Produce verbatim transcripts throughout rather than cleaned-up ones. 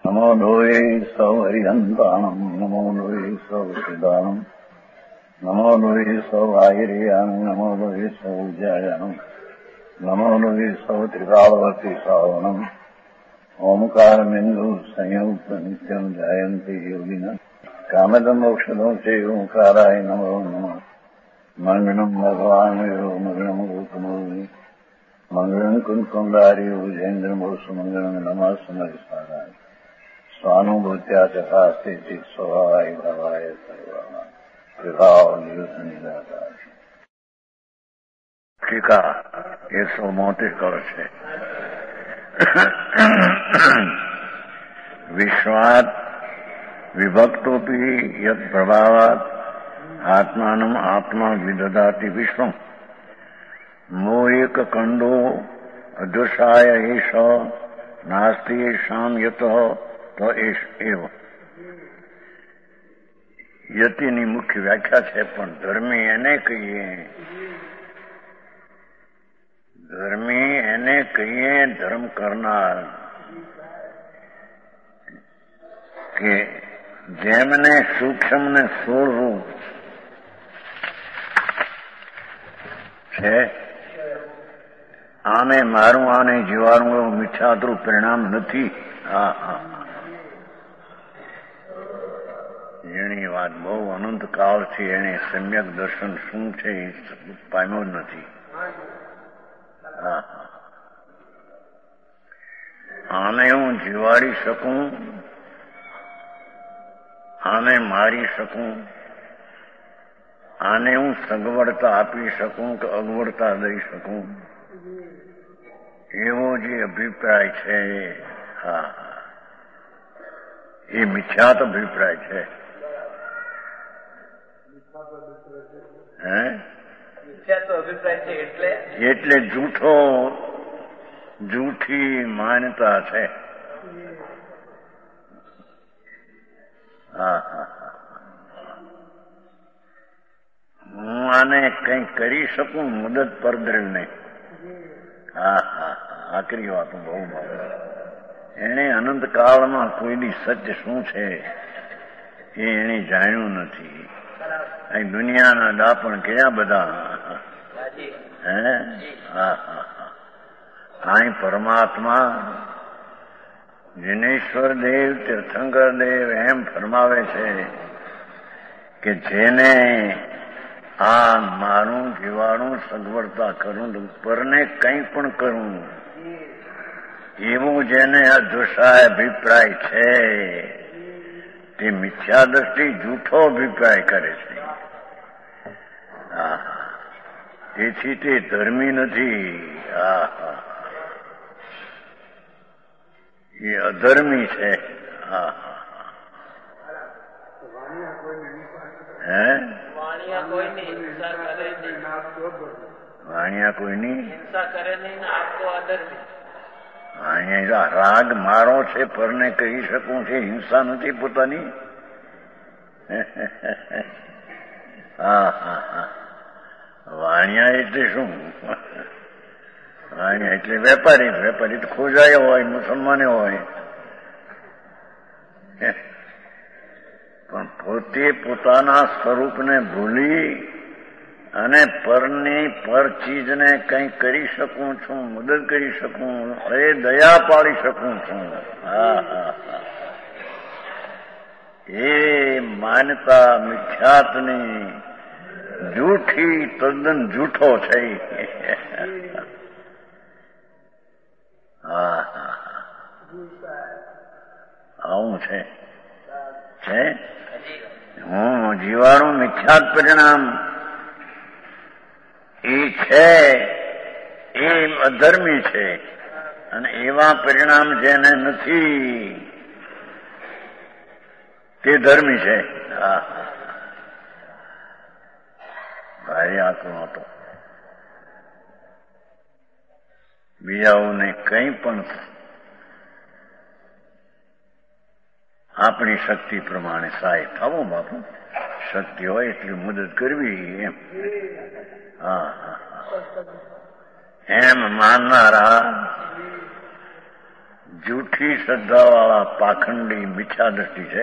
નમો લોહે સૌ હરિહંતાણમ નમો લોહે સૌ સિદ્ધાણમ નમો લોહે સૌ આહિર્યાણમ નમો લોહે સૌ ઉજાયાણમ નમો લોહે સૌ ત્રિકાળવતી શ્રાવણમ ઓમકારમિંદુ સંયુક્ત નિત્યમ જાયંતી યોગિના કામદમ ઔષધો છે ઓંકારાય નમો નમઃ મંગળમ ભગવાન મંગળમ ગોતમોહિ મંગળમ કુંકુંડારી ઉજેન્દ્રમોસુ મંગળમ નમઃ સમરિસારાય સ્વાનુભૂત્યા ચકાસ્તે ચિત સ્વભાવાય ભાવાય સર્વા વિભાવ નિદાતા ટીકા એકસો મોતેર કળ છે. વિશ્વાત વિભક્તોપી યત પ્રભાવાત આત્માનમ આત્મા વિદધાતિ વિશ્વમ મોહિક કંડો અદૃશાય એષ નાસ્તિ શામ યત તો એષ એવ. યતિની મુખ્ય વ્યાખ્યા છે, પણ ધર્મી એને કહીએ ધર્મી એને કહીએ ધર્મ કરનાર કે જેમને સૂક્ષ્મ ને સ્થૂળ રૂપ છે, આને મારું આને જીવારું મિથ્યાત્રું પરિણામ નથી. હા હા એની વાત બહુ અનંત કાળથી એને સમ્યક દર્શન શું છે એ પામ્યો જ નથી. હા આને હું જીવાડી શકું, આને મારી શકું, આને હું સગવડતા આપી શકું કે અગવડતા દઈ શકું, એવો જે અભિપ્રાય છે હા એ મિથ્યાત અભિપ્રાય છે. હે અભિપ્રાય છે એટલે એટલે જૂઠો જૂઠી માન્યતા છે. હા હા હું આને કંઈ કરી શકું મદદ પરદ્રને. હા હા આકરી વાત બહુ બહુ એને અનંત કાળમાં કોઈની સત્ય શું છે એ એને જાણ્યું નથી. અહીં દુનિયાના દાપણ ક્યાં બધા હે હા હા હા અહીં પરમાત્મા જિનેશ્વર દેવ તીર્થંકર દેવ એમ ફરમાવે છે કે જેને આ મારું જીવાણું સગવડતા કરું પરને કંઈ પણ કરું એવું જેને આ દોષાય અભિપ્રાય છે તે મિથ્યા દ્રષ્ટિ જૂઠો અભિપ્રાય કરે છે. હા તેથી તે ધર્મી નથી. હા હા એ અધર્મી છે. હા હે વાણિયા કોઈની હિંસા કરે નહીં, વાણિયા કોઈની હિંસા કરે નહીં, આપતો અધર્મી. અહીંયા રાગ મારો છે પરને કહી શકું છે, હિંસા નથી પોતાની. હા હા હા વાણિયા એટલે શું? વાણિયા એટલે વેપારી. વેપારી તો ખોજાયો હોય, મુસલમાને હોય, પણ પોતે પોતાના સ્વરૂપને ભૂલી અને પરની પર ચીજને કંઈ કરી શકું છું, મદદ કરી શકું, એ દયા પાડી શકું છું. હા હા હા એ માન્યતા મિથ્યાતની જૂઠી તદ્દન જૂઠો છે. હા હા આવું છે છે હું જીવાણું મિથ્યાત પરિણામ એ છે એ અધર્મી છે, અને એવા પરિણામ જેને નથી તે ધર્મી છે. હા ભાઈ આકરો હતો. બીજાઓને કંઈ પણ આપણી શક્તિ પ્રમાણે સહાય થવું, બાપુ શક્તિ હોય એટલી મદદ કરવી એમ. હા હા એમ માનનારા જૂઠી શ્રદ્ધાવાળા પાખંડી મિથ્યા દ્રષ્ટિ છે.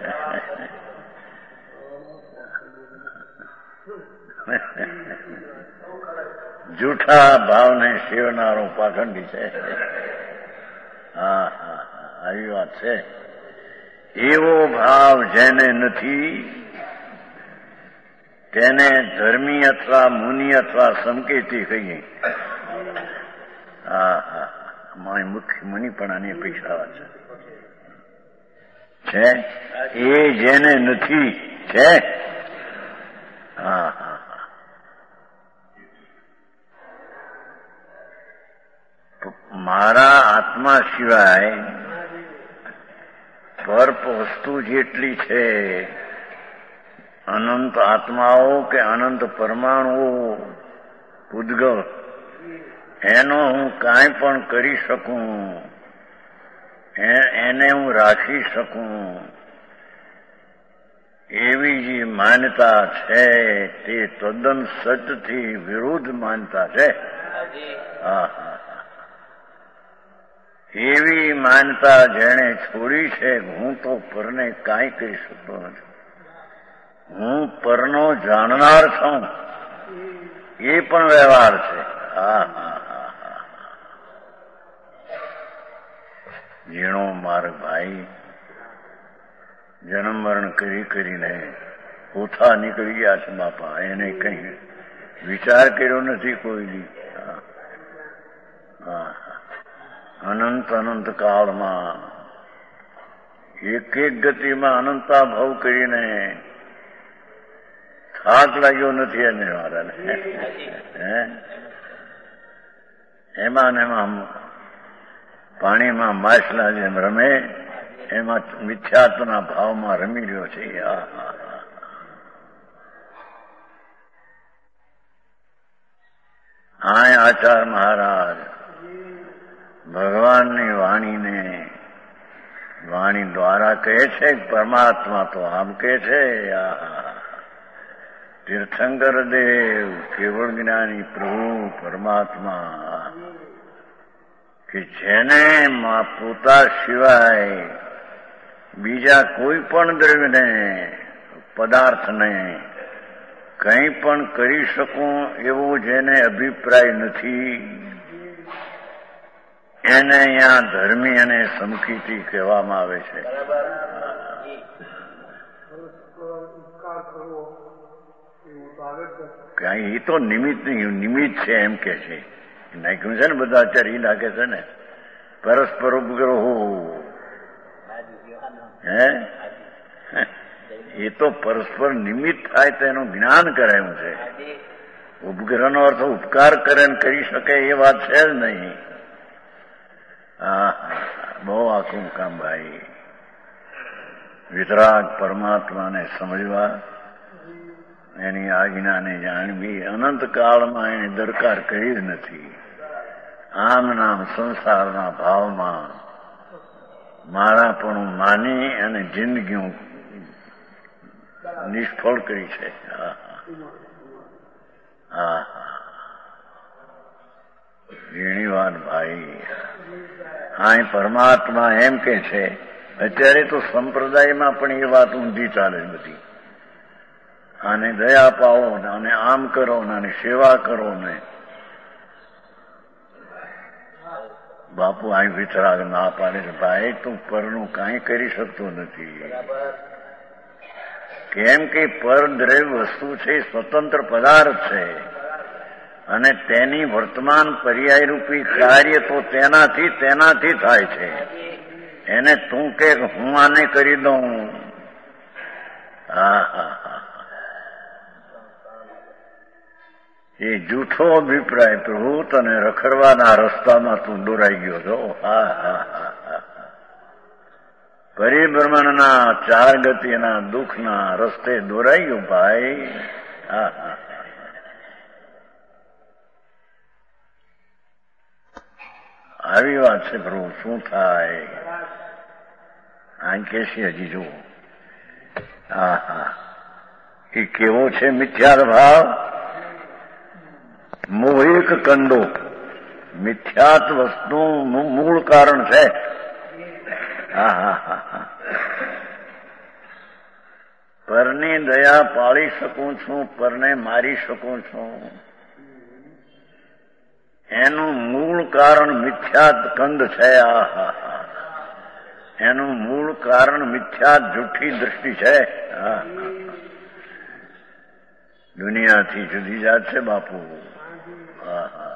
જૂઠા ભાવને સેવનારો પાખંડી છે. હા હા આવી વાત છે. એવો ભાવ જેને નથી તેને ધર્મી અથવા મુનિ અથવા સંકેતી કહીએ. હા હા મારી મુખ્ય મુનિપણાની અપેક્ષા છે. એ જેને નથી છે. હા હા મારા આત્મા સિવાય પર વસ્તુ જેટલી છે, અનંત આત્માઓ કે અનંત પરમાણુઓ ઉદ્ગવ, એનો હું કાંઈ પણ કરી શકું, એને હું રાખી શકું, એવી જે માન્યતા છે તે તદ્દન સચથી વિરુદ્ધ માન્યતા છે. હા હા એવી માન્યતા જેણે છોડી છે, હું તો પરને કાંઈ કરી શકતો નથી, હું પરનો જાણનાર છું, એ પણ વ્યવહાર છે. હા હા હા હા ઝીણો માર્ગ ભાઈ, જન્મ મરણ કરી કરીને ઓછા નીકળી ગયા છે બાપા, એને કઈ વિચાર કર્યો નથી કોઈ. હા અનંત અનંત કાળમાં એક એક ગતિમાં અનંતા ભાવ કરીને થાક લાગ્યો નથી એને મારાને. હે એમાં ને એમાં પાણીમાં માછલા જેમ રમે, એમાં મિથ્યાત્વના ભાવમાં રમી રહ્યો છે. હા હા હા આચાર મહારાજ ભગવાનની વાણીને વાણી દ્વારા કહે છે, પરમાત્મા તો આમ કહે છે. તીર્થંકર દેવ કેવળ જ્ઞાની પ્રભુ પરમાત્મા કે જેને પોતા સિવાય બીજા કોઈ પણ દ્રવ્યને પદાર્થને કંઈ પણ કરી શકું એવો જેને અભિપ્રાય નથી, એને અહીંયા ધર્મી અને સમકીતી કહેવામાં આવે છે. કઈ એ તો નિમિત્ત નિમિત્ત છે એમ કે છે. નાખ્યું છે ને બધા અત્યારે એ નાખે છે ને પરસ્પર ઉપગ્રહો. હે એ તો પરસ્પર નિમિત્ત થાય તો એનું જ્ઞાન કરાયું છે. ઉપગ્રહનો અર્થ ઉપકાર કરે ને કરી શકે એ વાત છે જ નહીં. હા બહુ આખું કામ ભાઈ. વિતરાગ પરમાત્માને સમજવા, એની આજ્ઞાને જાણવી અનંત કાળમાં એની દરકાર કરી જ નથી. આમ નામ સંસારના ભાવમાં મારા પણ માની અને જિંદગી નિષ્ફળ કરી છે. હા હા ઘણી વાત ભાઈ. હા પરમાત્મા એમ કે છે, અત્યારે તો સંપ્રદાયમાં પણ એ વાત ઊંધી ચાલે બધી. આને દયા પાવો ને આને આમ કરો ને આની સેવા કરો ને. બાપુ અહીં વિતરાગ ના પાડે છે, ભાઈ તું પરનું કાંઈ કરી શકતો નથી. કેમ કે પર દ્રવ્ય વસ્તુ છે, સ્વતંત્ર પદાર્થ છે, અને તેની વર્તમાન પર્યાયરૂપી કાર્ય તો તેનાથી તેનાથી થાય છે. એને તું કે હું આને કરી દઉં, હા હા હા એ જૂઠો અભિપ્રાય. પ્રભુ તને રખડવાના રસ્તામાં તું દોરાઈ ગયો છો. હા હા હા હા પરિભ્રમણના ચાર ગતિના દુઃખના રસ્તે દોરાઈ ગયો ભાઈ. હા હા આવી વાત છે. પ્રભુ શું થાય આંકે છે હજી જુઓ. હા હા એ કેવો છે મિથ્યા ભાવ. મોહિક કંડો મિથ્યાત વસ્તુનું મૂળ કારણ છે. હા હા હા હા પરની દયા પાળી શકું છું, પરને મારી શકું છું. એનું મૂળ કારણ મિથ્યાત કંદ છે. આ હા હા એનું મૂળ કારણ મિથ્યાત જૂઠી દ્રષ્ટિ છે. હા દુનિયાથી જુદી જાત છે બાપુ. હા હા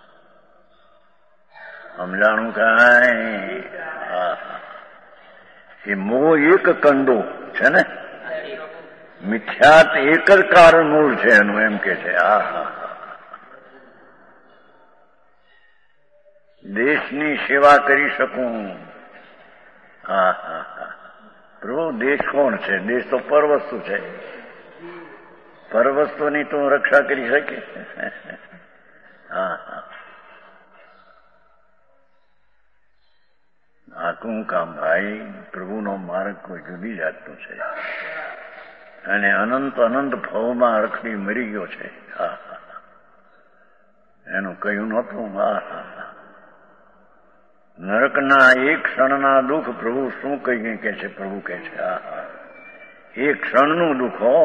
સમજાણું કાંઈ? હા હા એ મોહ એક કંદો છે ને, મિથ્યાત એક જ કારણ મૂળ છે એનું, એમ કે છે. હા હા દેશની સેવા કરી શકું. હા હા હા પ્રભુ દેશ કોણ છે? દેશ તો પર વસ્તુ છે. પર વસ્તુની તો રક્ષા કરી શકે. હા હા આખું કામ ભાઈ. પ્રભુનો માર્ગ કોઈ જુદી જાતનો છે અને અનંત અનંત ભાવમાં રખડી મરી ગયો છે. હા હા એનું કહ્યું નહોતું. હા હા નરકના એક ક્ષણના દુઃખ પ્રભુ શું કહીએ કે છે? પ્રભુ કે છે હા હા એક ક્ષણનું દુઃખ હો.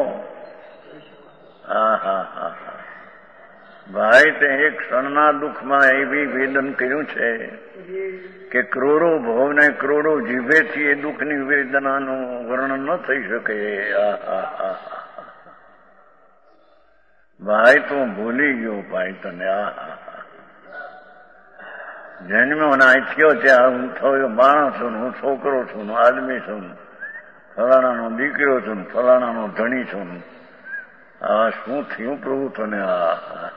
હા હા હા હા ભાઈ તે એક ક્ષણના દુઃખમાં એવી વેદન કર્યું છે કે કરોડો ભવને કરોડો જીભેથી એ દુઃખની વેદનાનું વર્ણન ન થઈ શકે. હા હા હા ભાઈ તું ભૂલી ગયો ભાઈ તને. આ હા જન્મ્યો ના થયો ત્યાં હું થયો માણસ છું, હું છોકરો છું, હું આદમી છું, ફલાણાનો દીકરો છું, ફલાણાનો ધણી છું. આ શું થયું પ્રભુ તને? આ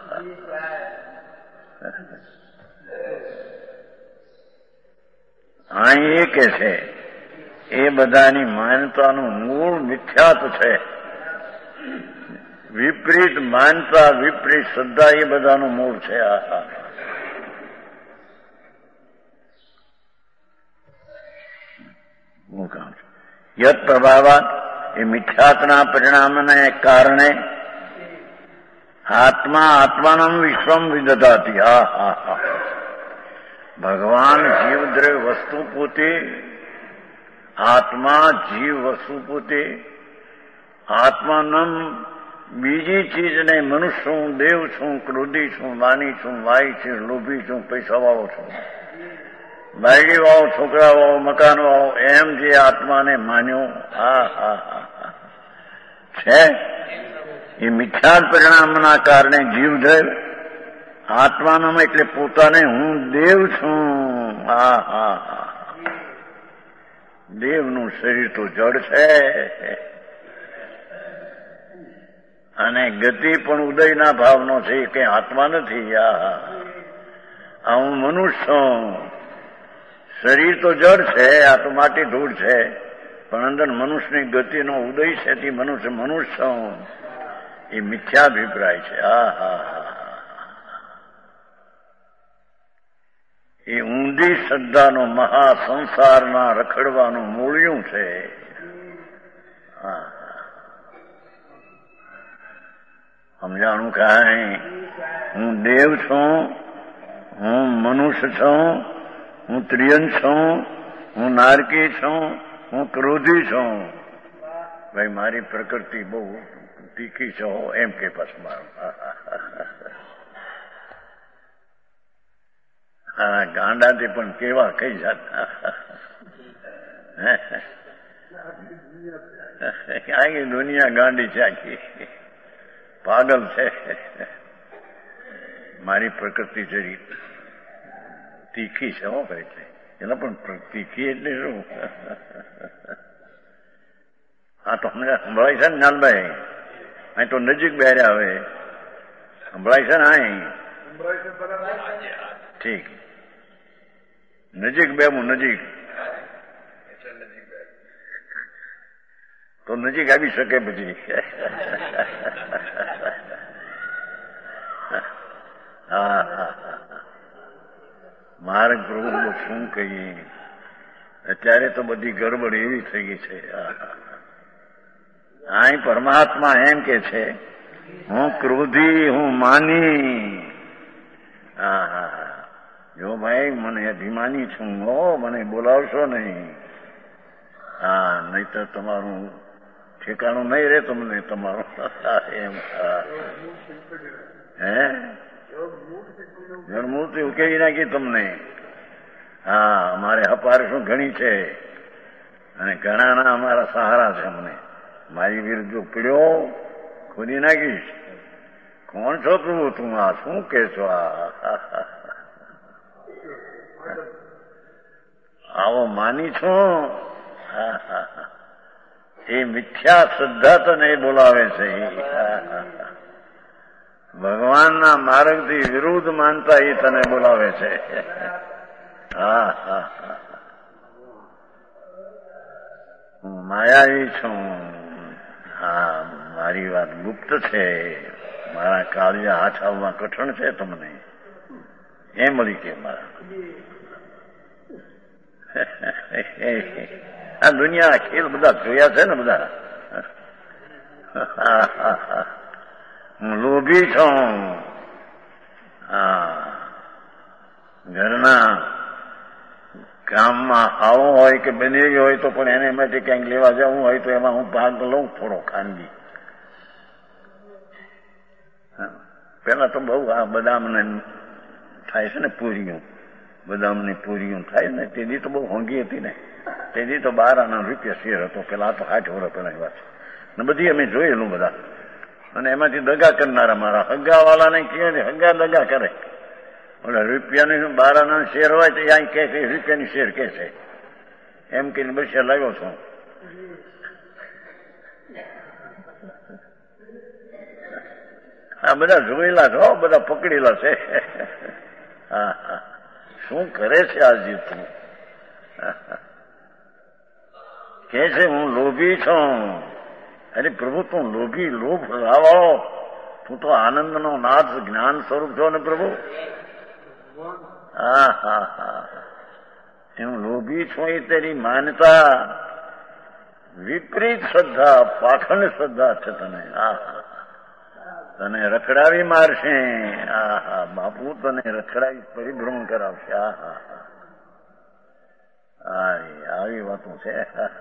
અહીં એ કે છે એ બધાની માન્યતાનું મૂળ મિથ્યાત છે. વિપરીત માનતા, વિપરીત શ્રદ્ધા એ બધાનું મૂળ છે. આ હા હું કામ છું યત પ્રભાવાત એ મિથ્યાતના પરિણામને કારણે આત્મા આત્માનમ વિશ્વમ વિદધાતી. હા હા હા ભગવાન જીવદ્રવ્ય વસ્તુ પોતે, આત્મા જીવ વસ્તુ પોતે, આત્માનમ બીજી ચીજને મનુષ્ય છું, દેવ છું, ક્રોધી છું, માની છું, વાઈ છું, લોભી છું, પૈસા વાળો છું, બાયડી વાળો, છોકરા વાળો, મકાન વાળો, એમ જે આત્માને માન્યો. હા હા હા છે એ મિથ્યાત પરિણામના કારણે જીવદ્રવ્ય આત્માનામાં એટલે પોતાને હું દેવ છું. હા હા હા દેવનું શરીર તો જડ છે અને ગતિ પણ ઉદયના ભાવનો છે, કે આત્મા નથી. આ હું મનુષ્ય છું. શરીર તો જડ છે, આ તો માટી ધૂળ છે, પણ અંદર મનુષ્યની ગતિનો ઉદય છે તે મનુષ્ય મનુષ્ય છું. એ મિથ્યાભિપ્રાય છે. હા હા હા એ ઊંધી શ્રદ્ધાનો મહાસંસારના રખડવાનું મૂળિયું છે. હા સમજાણું કાંઈ? હું દેવ છું, હું મનુષ્ય છું, હું ત્રિયન છું, હું નારકી છું, હું ક્રોધી છું. ભાઈ મારી પ્રકૃતિ બહુ તીખી છો એમ કે પાછું મારું. હા ગાંડાથી પણ કેવા કઈ જાતના આખી દુનિયા ગાંડી છે, આખી પાગલ છે. મારી પ્રકૃતિ જરી તીખી છે હો ભાઈ. એના પણ તીખી એટલે શું? હા તો હમણાં સંભળાય છે ને નાનભાઈ? અહીં તો નજીક બેર્યા હવે સંભળાય છે ને? અહીં ઠીક નજીક બેવું નજીક તો નજીક આવી શકે પછી. હા હા માર્ગ પ્રભુ શું કહીએ, અત્યારે તો બધી ગડબડ એવી થઈ ગઈ છે. અહીં પરમાત્મા એમ કે છે હું ક્રોધી, હું માની. હા હા જો ભાઈ મને અભિમાની છું હો, મને બોલાવશો નહીં. હા, નહીં તો તમારું ઠેકાણું નહીં રે તમને તમારું એમ. હે જળમૂર્તિ ઉકેલી નાખી તમને. હા, અમારે હપારશું ઘણી છે અને ઘણાના અમારા સહારા છે. અમને મારી વિરુદ્ધ જો પીડ્યો ખોદી નાખીશ. કોણ છો તું? તું આ શું કે છો? આ આવો માની છું. એ મિથ્યા શ્રદ્ધા તને બોલાવે છે. ભગવાનના માર્ગથી વિરુદ્ધ માનતા એ તને બોલાવે છે. હા હા હા, હું માયાવી છું. હા, મારી વાત ગુપ્ત છે. મારા કાળિયા હાથ આવવા કઠણ છે તમને એમ મળી કે મારા આ દુનિયા ખેલ બધા જોયા છે ને બધા. હું લોભી છું. હા, ઘરના કામમાં આવું હોય કે બનેવી હોય તો પણ એને માટે ક્યાંક લેવા જવું હોય તો એમાં હું ભાગ લઉં થોડો ખાનગી. પેલા તો બહુ આ બદામને થાય છે ને પૂરીઓ, બદામની પૂરીઓ થાય ને તેની તો બહુ હોંગી હતી ને. તેની તો બાર આના રૂપિયા શેર હતો પેલા. તો આઠ વર્ષ પેલા વાત ને બધી અમે જોયેલું બધા. અને એમાંથી દગા કરનારા મારા હગા વાળાને કહે હગા દગા કરે. ઓલે રૂપિયાની બાર આના શેર હોય તો અહીં કે રૂપિયાની શેર કે છે એમ કહીને બસે લાવ્યો છું. આ બધા જોયેલા છો, બધા પકડેલા છે. હા હા, શું કરે છે આ જીતું? કે છે હું લોભી છું. અરે પ્રભુ, તું લોભી લોભ લાવો. તું તો આનંદનો નાથ જ્ઞાન સ્વરૂપ છો ને પ્રભુ. હા હા હા, હું લોભી છું એ તેરી માનતા વિપરીત શ્રદ્ધા, પાખંડ શ્રદ્ધા છે તને. હા હા, તને રખડાવી મારશે. હા હા બાપુ, તને રખડાવી પરિભ્રમણ કરાવશે. હા હા હા, આવી વાતો છે.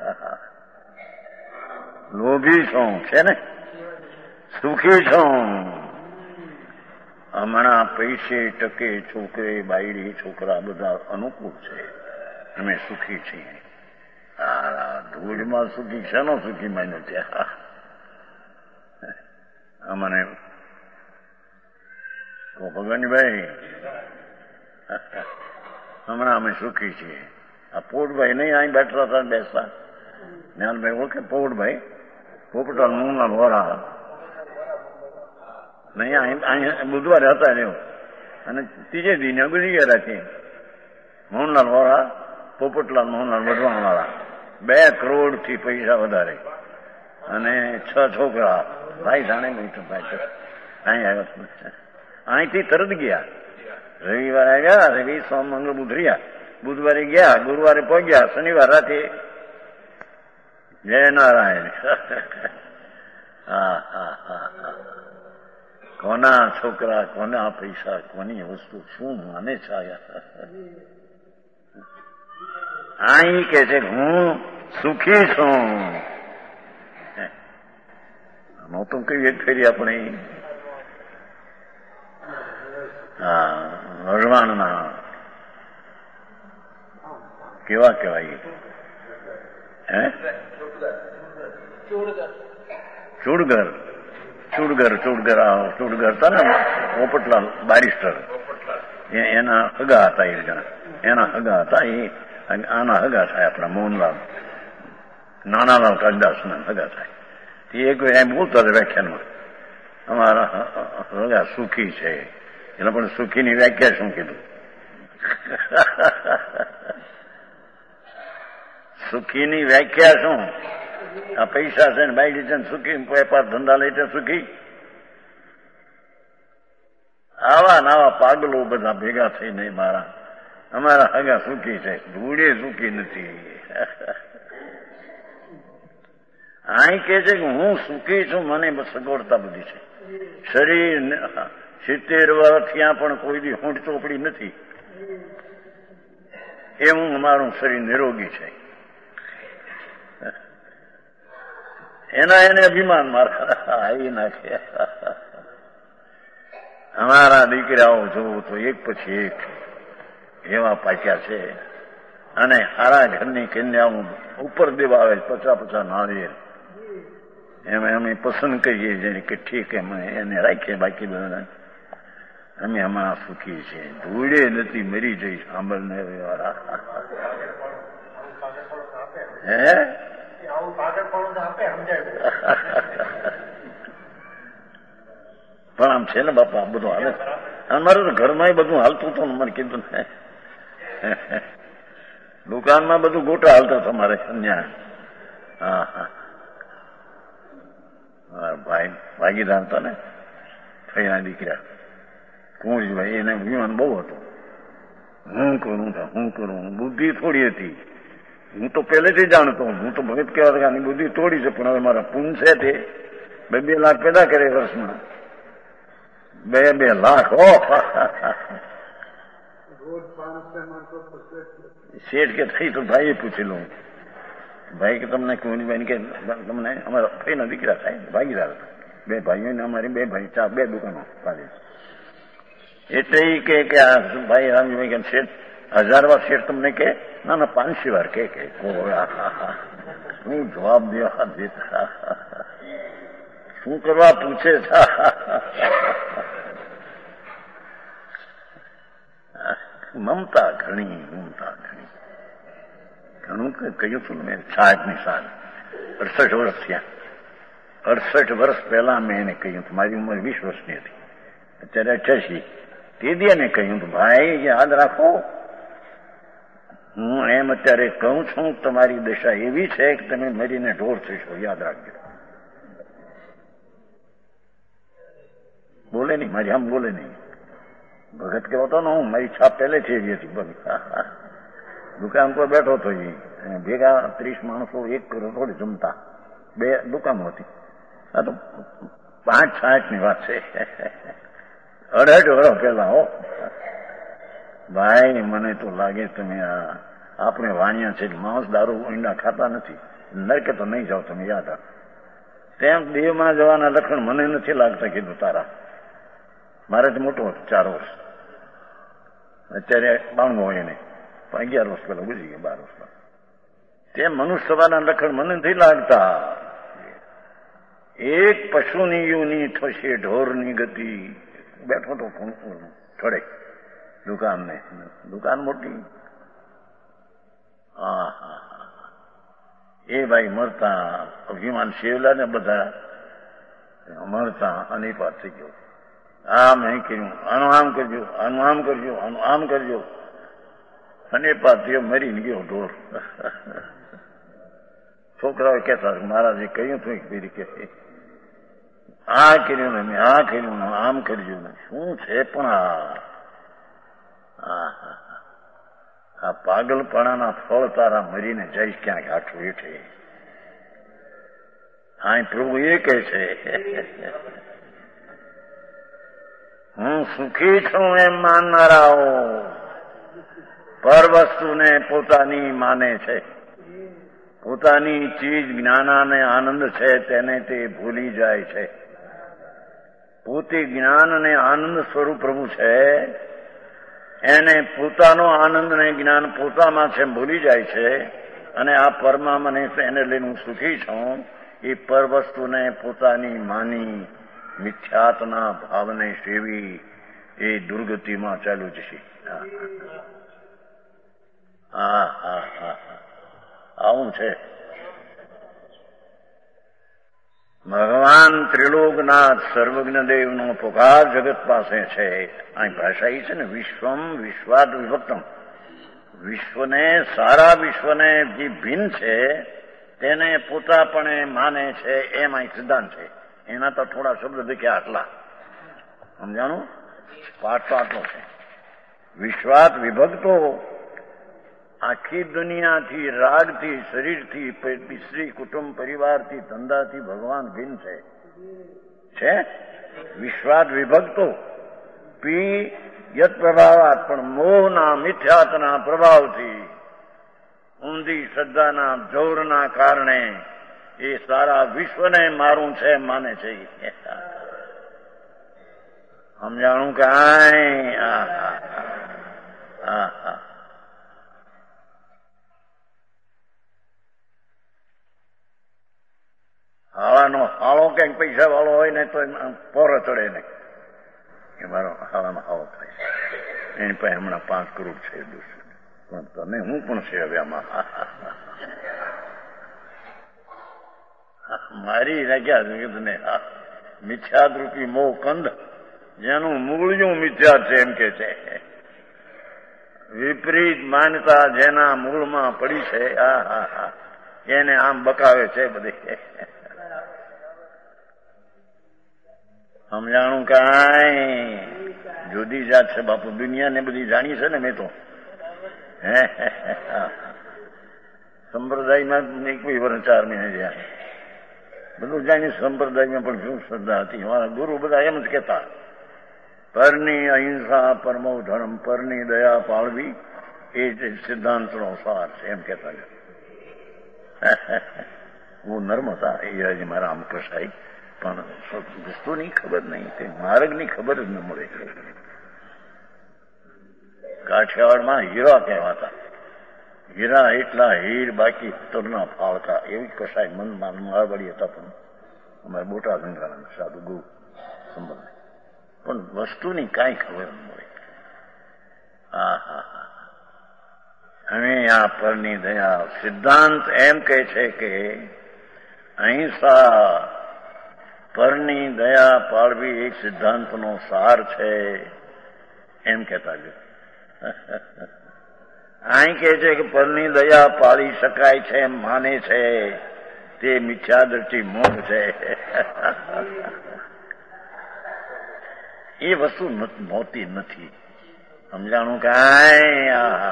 લોભી છું છે ને, સુખી છું. હમણાં પૈસે ટકે છોકરી બાયડી છોકરા બધા અનુકૂળ છે. અમે સુખી છીએ. આ ધૂળમાં સુખી શેનો સુખી માન્યો છે? અમને ભગવાનભાઈ હમણાં અમે સુખી છીએ. આ પોટભાઈ નહીં અહીં બેઠા હતા બેસતા જ્ઞાનભાઈ ઓળખે? પોટભાઈ પોપટા મૂંગા વોરા નહીં અહીં બુધવારે હતા ને. અને ત્રીજે દિને ગુજરી ગયા રાખી. મોહનલાલ વોરા, પોપટલાલ મોહનલાલ વઢવાણ વાળા, બે કરોડ થી પૈસા વધારે અને છ છોકરા. ભાઈ જાણે બેઠું ભાઈ અહીં આવ્યા. અહીંથી તરત ગયા. રવિવારે આવ્યા, રવિ સોમ મંગળ બુધ રહ્યા. બુધવારે ગયા, ગુરુવારે પહોંચ્યા, શનિવાર રાતે. જય નારાયણ. હા હા હા હા, કોના છોકરા, કોના પૈસા, કોની વસ્તુ શું માને છે? અહીં કે છે હું સુખી છું. નહોતું કઈ એક ફેરી આપણે હા વઢવાણના કેવા કેવાય હે ચુડગર ચુડગર ચુડગર ચુડગર હતા ને પોપટલાલ બારિસ્ટર, એના હગા હતા. એ જણા એના હગા હતા. એ આના હગા થાય આપણા મોહનલાલ નાનાલાલ કાગદાસના હગા થાય. એક એમ બોલતા હતા વ્યાખ્યાનમાં, અમારા હગા સુખી છે. એટલે પણ સુખીની વ્યાખ્યા શું કીધું? સુખીની વ્યાખ્યા શું? આ પૈસા છે ને બાઈ છે ને સુખી, વેપાર ધંધા લઈ છે સુખી? આવા નાવા પાગલો બધા ભેગા થઈને મારા અમારા હગા સુખી છે. ધૂળે સુખી નથી. અહીં કે છે કે હું સુખી છું, મને સગવડતા બધી છે. શરીર સિત્તેર વર્ષ ત્યાં પણ કોઈ દી હોંઠ ચોપડી નથી. એવું અમારું શરીર નિરોગી છે. એના એને અભિમાન મારા આવી નાખે. અમારા દીકરાઓ જોવું તો એક પછી એક એવા પાક્યા છે. અને હારા ઘરની કન્યાઓ ઉપર દેવા આવે પચાસ પચાસ નાળિયેર એમ અમે પસંદ કરીએ છીએ કે ઠીક એમ એને રાખીએ. બાકી બધા અમે હમણાં સુખી છીએ. ધૂળે નથી મરી જઈ સાંભળને વાળા. હે પણ આમ છે ને બાપા બધું હાલે. અમારે તો ઘરમાં બધું હાલતું હતું ને. મને કીધું ને દુકાનમાં બધું ગોટા હાલતા તમારે અહીંયા. હા હા ભાઈ ભાગીદાર હતા ને ફઈના દીકરા કુંવરીભાઈ. એને વિમાન બહુ હતું. હું કરું હું કરું બુદ્ધિ થોડી હતી. હું તો પહેલેથી જાણતો. હું તો ભગત કહેવા કે આની બુદ્ધિ તોડી છે. પણ હવે મારા પૂન છે તે બે બે લાખ પેદા કરે વર્ષમાં. બે બે લાખ ઓ શેઠ કે થઈ તો ભાઈએ પૂછી લઉં. ભાઈ કે તમને કુંવરીભાઈ કે તમને અમારા ફઈના દીકરા થાય ભાગીદાર હતા. બે ભાઈઓને અમારી બે ભાઈ ચા બે દુકાનો પાડી. એટલે એ કે આ ભાઈ રામજીભાઈ કે શેઠ હજાર વાર શેઠ તમને કે ના ના પાંચસો વાર કે કે શું જવાબ દેવા દેતા. શું કરવા પૂછે છે. મમતા ઘણી મમતા ઘણી ઘણું કહ્યું છું મેં. સાહેબની સાલ અડસઠ વર્ષ થયા. અડસઠ વર્ષ પહેલા મેં એને કહ્યું હતું. મારી ઉંમર વીસ વર્ષની હતી. અત્યારે અઠ્યાસી. તે દી એને કહ્યું હતું ભાઈ યાદ રાખો હું એમ અત્યારે કહું છું તમારી દશા એવી છે કે તમે મરીને ઢોર થશો. યાદ રાખજો. બોલે નહીં મારી આમ બોલે નહીં. ભગત કહેવાતો ને હું મારી છાપ પહેલેથી એવી હતી. દુકાન પર બેઠો હતો એ ભેગા ત્રીસ માણસો એક કરોડ થોડી જમતા. બે દુકાનો હતી. આ તો પાંચ સાઠ ની વાત છે. અઢાર વર્ષ પહેલા હો ભાઈ. મને તો લાગે તમે આપણે વાણિયા છે માંસ દારૂ ઈંડા ખાતા નથી. નરકે તો નહીં જાઓ તમે યાદ રાખો. તેમ દેહમાં જવાના લક્ષણ મને નથી લાગતા. કીધું તારા મારાથી મોટો હતો ચાર વર્ષ. અત્યારે બાણું હોય એને અગિયાર વર્ષ પહેલા ગુજરી ગયા. બાર વર્ષ પહેલા તે મનુષ્ય સભાના લક્ષણ મને નથી લાગતા. એક પશુની યુની થશે ઢોરની ગતિ. બેઠો તો થોડે દુકાન ને દુકાન મોટી. હા હા એ ભાઈ મરતા અભિમાન શેવલા ને બધા મરતા અને પાસ થઈ ગયો. આમ નહીં કર્યું આનું આમ કરજો આનું આમ કરજો આનું આમ કરજો અને પાછો મરીને ગયો ઢોર. છોકરાઓ કહેતા મહારાજે કહ્યું હતું એક પેરી કે આ કર્યું ને મેં આ કર્યું ને આમ કર્યું ને શું છે પણ આ આ પાગલપણાના ફળ તારા મરીને જઈશ ક્યાંક આઠું હેઠે. હા પ્રભુ એ કહે છે હું સુખી છું એમ માનનારાઓ પર વસ્તુને પોતાની માને છે. પોતાની ચીજ જ્ઞાન અને આનંદ છે તેને તે ભૂલી જાય છે. પોતે જ્ઞાન અને આનંદ સ્વરૂપ પ્રભુ છે. એને પોતાનો આનંદ અને જ્ઞાન પોતામાં છે ભૂલી જાય છે. અને આ પરમા મને એને લઈને હું સુખી છું. એ પર વસ્તુને પોતાની માની મિથ્યાત્મના ભાવને સેવી એ દુર્ગતિમાં ચાલુ જશે. હા હા હા આવું છે. ભગવાન ત્રિલોકનાથ સર્વજ્ઞ દેવનો પુકાર જગત પાસે છે. અહીં ભાષા એ છે ને વિશ્વમ વિશ્વાદ વિભક્તમ. વિશ્વને સારા વિશ્વને જે ભિન્ન છે તેને પોતાપણે માને છે એમ અહીં સિદ્ધાંત છે. એના તો થોડા શબ્દ દેખ્યા આટલા સમજાણું. પાઠ તો આટલો છે. વિશ્વાદ વિભક્તો આખી દુનિયાથી રાગથી શરીરથી સ્ત્રી કુટુંબ પરિવારથી ધંધાથી ભગવાન ભિન્ન છે છે વિશ્વાદ વિભક્તો પી યત પ્રભાવાત પણ મોહના મિથ્યાત્વના પ્રભાવથી ઊંધી શ્રદ્ધાના જોરના કારણે એ સારા વિશ્વને મારું છે માને છે. સમજાણું કાંઈ? હા હા હા હા. હાળાનો હાળો ક્યાંક પૈસા વાળો હોય ને તો પોરો ચડે નહીં કે મારો હાળાનો હાળો થાય. એની પાસે હમણાં પાંચ કરોડ છે પણ તને હું પણ છે હવે આમાં. મારી રાખ્યા તને મિથ્યાદરૂપી મોહ કંદ જેનું મૂળિયું મિથ્યા છે એમ કે છે. વિપરીત માન્યતા જેના મૂળમાં પડી છે આ હા હા એને આમ બકાવે છે બધી. સમજાણું કાંઈ? જુદી જાત છે બાપુ. દુનિયાને બધી જાણી છે ને મેં તો. હે સંપ્રદાયમાં એક કોઈ વર્ષ ચાર મહિને રહ્યા બધું જાણી. સંપ્રદાયમાં પણ શું શ્રદ્ધા હતી. મારા ગુરુ બધા એમ જ કહેતા, પરની અહિંસા પરમો ધર્મ, પરની દયા પાળવી એ જ સિદ્ધાંતનો સાર છે એમ કહેતા. હું નર્મ હતા એ મારા આમ કસાઈ પણ વસ્તુની ખબર નહીં, તે માર્ગની ખબર જ ન મળે. કાઠિયાવાડમાં હીરા કહેવાતા. હીરા એટલા હીર બાકી તરના ફાળતા એવી કસાય મનમાં મારવાડી હતા. પણ અમારે મોટા ગંગાના સાધુ ગુરુ સંબંધ પણ વસ્તુની કાંઈ ખબર ન મળે. હા હા હા. અને આ પરની દયા સિદ્ધાંત એમ કહે છે કે અહિંસા પરની દયા પાળવી એક સિદ્ધાંતનો સાર છે એમ કહેતા છે. અહીં કહે છે કે પરની દયા પાળી શકાય છે એમ માને છે તે મિથ્યાદૃષ્ટિ મોહ છે. એ વસ્તુ હોતી નથી. સમજાણું કાંઈ?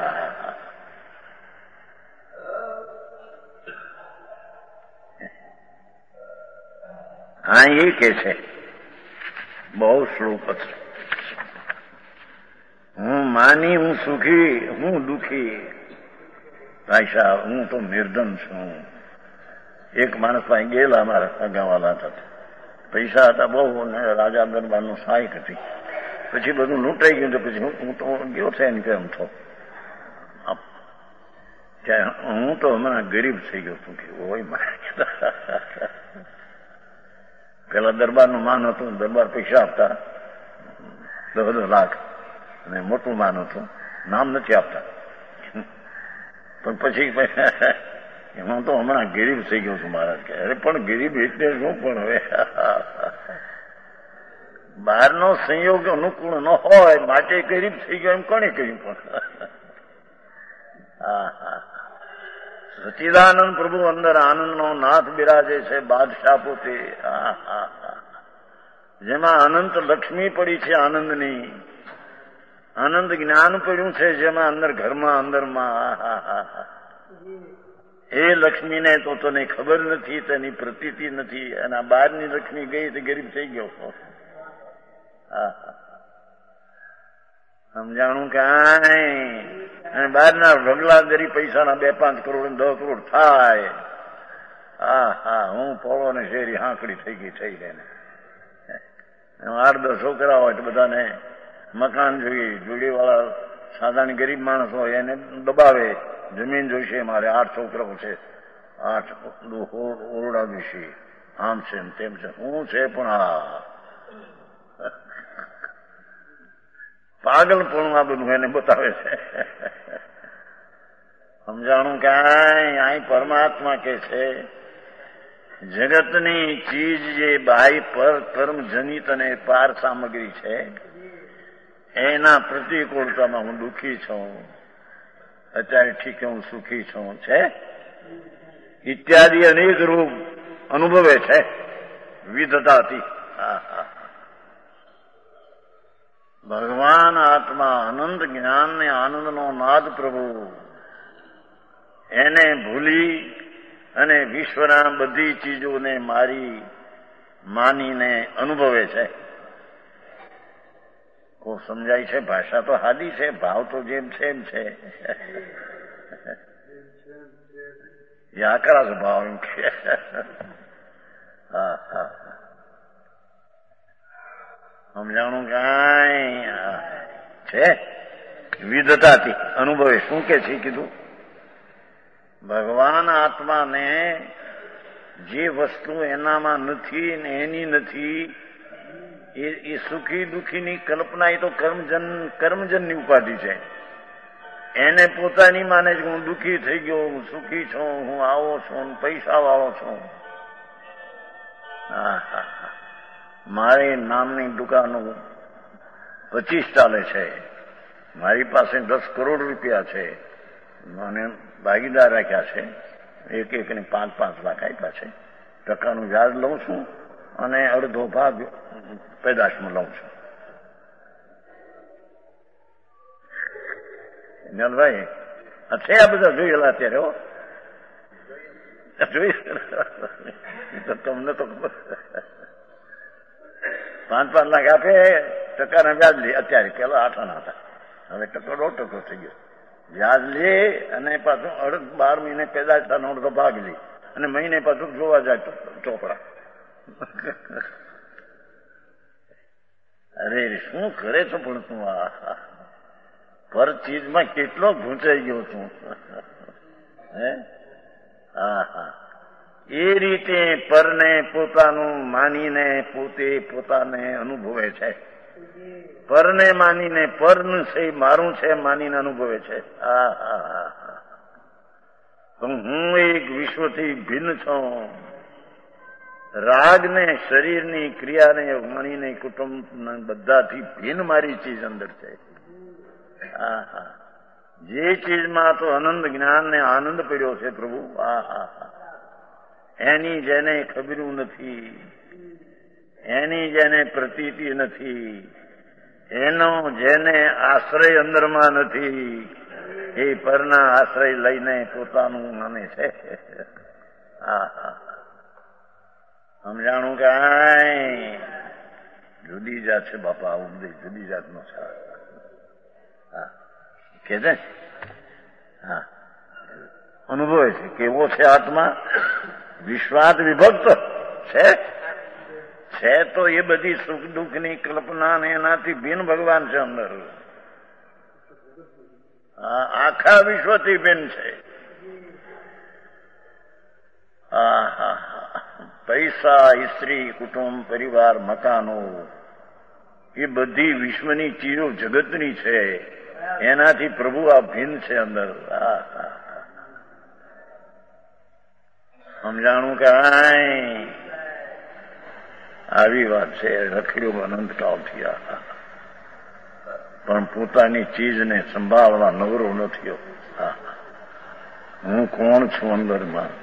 હા એ કે છે બહુ શ્લોક છે. હું માની હું સુખી હું દુઃખી. ભાઈ સાહેબ હું તો નિર્ધન છું. એક માણસ પાસે ગયેલા મારા અગાવાલા હતા. પૈસા હતા બહુ ને રાજા દરબારનું સહાયક હતી. પછી બધું લૂંટાઈ ગયું તો પછી હું તો ગયો છે ને કેમ છો હું તો હમણાં ગરીબ થઈ ગયો છું કે હોય મારે. પેલા દરબારનું માન હતું. દરબાર પૈસા આપતા દસ દસ લાખ અને મોટું માન હતું. નામ નથી આપતા. પણ પછી હું તો હમણાં ગરીબ થઈ ગયો છું મહારાજ કે. અરે પણ ગરીબ એટલે શું? પણ હવે બહારનો સંયોગ અનુકૂળ ન હોય માટે ગરીબ થઈ ગયો એમ કોને કહ્યું? પણ હા હા સચિદાનંદ પ્રભુ અંદર આનંદનો નાથ બિરાજે છે, બાદશાહ પોતે. હા હા હા જેમાં અનંત લક્ષ્મી પડી છે આનંદની. આનંદ જ્ઞાન પડ્યું છે જેમાં અંદર ઘરમાં અંદરમાં. હા હા હા એ લક્ષ્મીને તો તને ખબર નથી, તેની પ્રતીતિ નથી. અને આ બહારની લક્ષ્મી ગઈ તો ગરીબ થઈ ગયો. હા સમજાણું કાંઈ? અને બહારના ઢગલા ગરીબ પૈસાના બે પાંચ કરોડ દસ કરોડ થાય. હા હા હું પોળો ને શેરી હાંકડી થઈ ગઈ થઈ ગઈ. આઠ દસ છોકરા હોય તો બધાને મકાન જોઈએ. જોડી વાળા સાધારણ ગરીબ માણસ હોય એને દબાવે. જમીન જોઈશે મારે, આઠ છોકરાઓ છે, આઠ ઓરડા જોઈશે, આમ છે તેમ છે. હું છે પણ આ પાગલપણું આ બધું એને બતાવે છે. સમજાણું કાંઈ? અહીં પરમાત્મા કે છે જગતની ચીજ જે બાહ્ય પર કર્મ જનિત અને પાર સામગ્રી છે એના પ્રતિકૂળતામાં હું દુઃખી છું. અત્યારે ઠીક હું સુખી છું છે ઇત્યાદિ અનેક રૂપ અનુભવે છે વિધતાથી. ભગવાન આત્મા અનંત જ્ઞાન ને આનંદનો નાદ પ્રભુ એને ભૂલી અને વિશ્વના બધી ચીજોને મારી માનીને અનુભવે છે. કોઈ સમજાય છે? ભાષા તો હાદી છે, ભાવ તો જેમ છે એમ છે. એ આકરા સ્વભાવ એમ કે હા હા સમજાણું કાંઈ છે વિધતાથી અનુભવે શું કે છે કીધું ભગવાન આત્માને જે વસ્તુ એનામાં નથી ને એની નથી એ સુખી દુઃખીની કલ્પના એ તો કર્મજન કર્મજનની ઉપાધિ છે. એને પોતાની માને છે હું દુઃખી થઈ ગયો, હું સુખી છું, હું આવો છું, પૈસા વાળો છું. હા હા હા મારી નામની દુકાનો પચીસ ચાલે છે, મારી પાસે દસ કરોડ રૂપિયા છે, મને ભાગીદાર રાખ્યા છે, એક એકને પાંચ પાંચ લાખ આપ્યા છે, ટકાનું વ્યાજ લઉં છું અને અડધો ભાગ પેદાશમાં લઉં છું. ભાઈ છે આ બધા જોયેલા અત્યારે હો જોઈ તમને તો પાંચ પાંચ લાખ આપે ટકાના વ્યાજ લે. અત્યારે પેલા આઠ આના હતા, હવે ટકો દોઢ ટકો થઈ ગયો. વ્યાજ લે અને પાછું અડધ બાર મહિને પેદાશ થવાનો અડધો ભાગ લે અને મહિને પાછું જોવા જાય ચોપડા. અરે શું કરે છો પણ તું આ પર ચીજમાં કેટલો ઘૂંચાઈ ગયો છું. હે હા હા એ રીતે પરને પોતાનું માનીને પોતે પોતાને અનુભવે છે. પરને માનીને પરનું છે મારું છે માનીને અનુભવે છે. હા હા હા હા હું એક વિશ્વથી ભિન્ન છું. રાગને શરીરની ક્રિયાને માનીને કુટુંબ બધાથી ભિન્ન મારી ચીજ અંદર છે. હા હા જે ચીજમાં તો અનંત જ્ઞાન ને આનંદ પડ્યો છે પ્રભુ, હા હા હા એની જેને ખબર્યું નથી, એની જેને પ્રતીતિ નથી, એનો જેને આશ્રય અંદરમાં નથી, એ પરના આશ્રય લઈને પોતાનું માને છે. હા હા સમજાણું કાંઈ જુદી જાત છે બાપા, ઉપદેશ જુદી જાતનો છે. હા કે છે હા અનુભવે છે કેવો છે આત્મા. વિશ્વાસ વિભક્ત છે છે તો એ બધી સુખ દુઃખની કલ્પના ને એનાથી ભિન્ન ભગવાન છે અંદર. આખા વિશ્વથી ભિન્ન છે. હા હા હા પૈસા, સ્ત્રી, કુટુંબ, પરિવાર, મકાનો એ બધી વિશ્વની ચીજો જગતની છે, એનાથી પ્રભુ આ ભિન્ન છે અંદર. હા હા સમજાણું કાંઈ આવી વાત છે. રખડ્યો અનંત કાળથી આ પણ પોતાની ચીજને સંભાળવા નવરો નથી. હા હું કોણ છું અંદરમાં.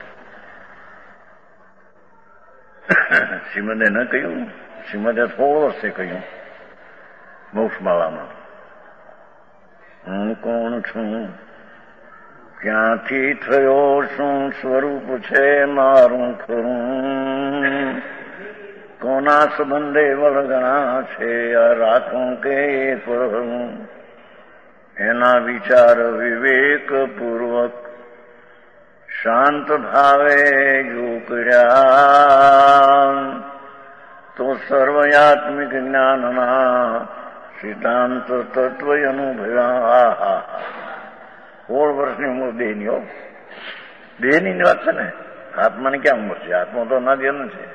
શ્રીમદે ન કહ્યું, શ્રીમદે થોડો વર્ષે કહ્યું મોક્ષમાળામાં, હું કોણ છું, ક્યાંથી થયો શું, સ્વરૂપ છે મારું ખરું, કોના સંબંધે વળગણા છે આ રાખું કે પરમ, એના વિચાર વિવેક પૂર્વક શાંત ભાવે જો કર્યા તો સર્વયાત્મિક જ્ઞાનના સિદ્ધાંત તત્વ અનુભવ્યા. સોળ વર્ષની ઉંમર દેહની હો, દેહની વાત છે ને, આત્માની ક્યાં ઉંમર છે? આત્મા તો અનાદિ અનંત છે.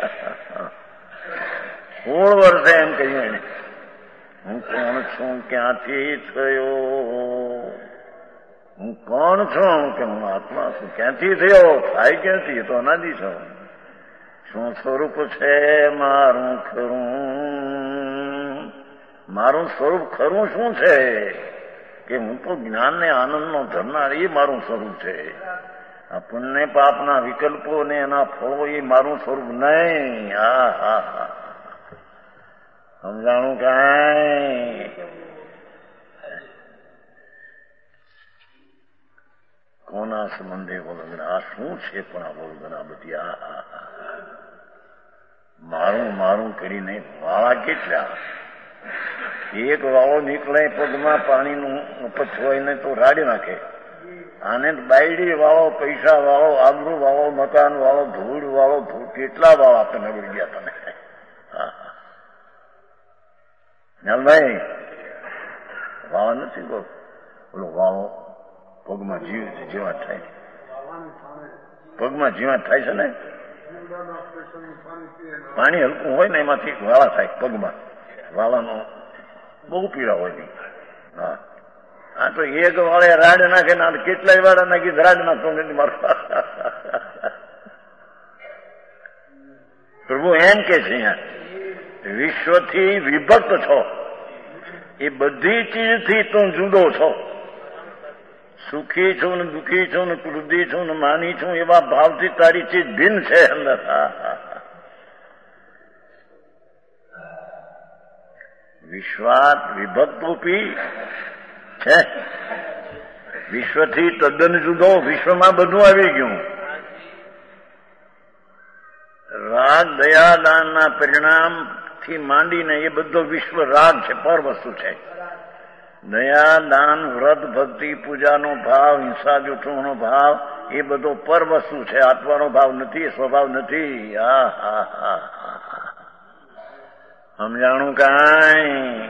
સોળ વર્ષે એમ કહ્યું એને હું કોણ છું, ક્યાંથી થયો, હું કોણ છું કે હું આત્મા છું, ક્યાંથી થયો, થાય ક્યાંથી, એ તો અનાદિ છું, શું સ્વરૂપ છે મારું ખરું, મારું સ્વરૂપ ખરું શું છે કે હું તો જ્ઞાન ને આનંદનો ધરનાર, એ મારું સ્વરૂપ છે. આ પુણ્ય પાપના વિકલ્પો ને એના ફળો એ મારું સ્વરૂપ નહીં. હા હા હા સમજાણું કાંઈ કોના સંબંધે વળગણા, આ શું છે પણ આ વળગણા બધી. આ હા હા મારું મારું કરીને વાળા કેટલા, એક વાળો નીકળે પગમાં પાણીનું પછવાઈને તો રાડી નાખે. આને બાયડી વાળો, પૈસા વાળો, આબરૂ વાળો, મકાન વાળો, ધૂળ વાળો, ધૂળ કેટલા વાળા તમે વળી ગયા તમે. ભાઈ વાવા નથી કહો, બોલો વાવો પગમાં જીવ જીવાત થાય, પગમાં જીવાત થાય છે ને. પાણી હલકું હોય ને એમાંથી વાળા થાય પગમાં, વાળાનો બહુ પીડા હોય નહીં. હા આ તો એક વાળે રાડ નાખે ના કેટલાય વાળા નાખી રાડ નાખતો નથી મારવા. પ્રભુ એમ કે છે અહીંયા વિશ્વથી વિભક્ત છો, એ બધી ચીજથી તું જુદો છો. સુખી છું ને દુઃખી છું ને ક્રોધી છું ને માની છું એવા ભાવથી તારી ચીજ ભિન્ન છે અંદર. વિશ્વાત વિભક્તરૂપી છે, વિશ્વથી તદ્દન જુદો. વિશ્વમાં બધું આવી ગયું. રાગ દયા દાનના પરિણામથી માંડીને એ બધો વિશ્વ રાગ છે, પર વસ્તુ છે. દયા દાન વ્રત ભક્તિ પૂજાનો ભાવ, હિંસા જૂઠોનો ભાવ એ બધો પર વસ્તુ છે, આત્માનો ભાવ નથી, સ્વભાવ નથી. આ હા હા સમજાણું કાંઈ?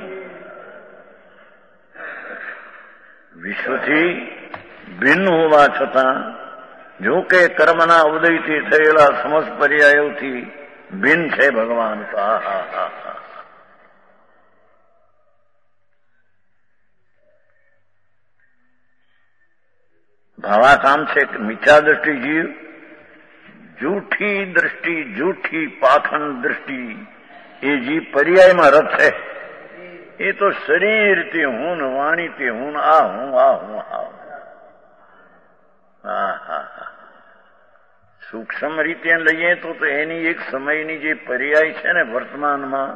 વિશ્વથી ભિન્ન હોવા છતાં જો કે કર્મના ઉદયથી થયેલા સમસ્ત પર્યાયોથી ભિન્ન છે ભગવાન. હા હા હા હા ભાવાકામ છે કે મિથ્યા દ્રષ્ટિ જીવ, જૂઠી દ્રષ્ટિ, જૂઠી પાખંડ દ્રષ્ટિ એ જીવ પર્યાયમાં રથ છે. એ તો શરીરથી હું ને વાણીથી હું આ હું આ હું આ હા હા હા સૂક્ષ્મ રીતે લઈએ તો એની એક સમયની જે પર્યાય છે ને વર્તમાનમાં,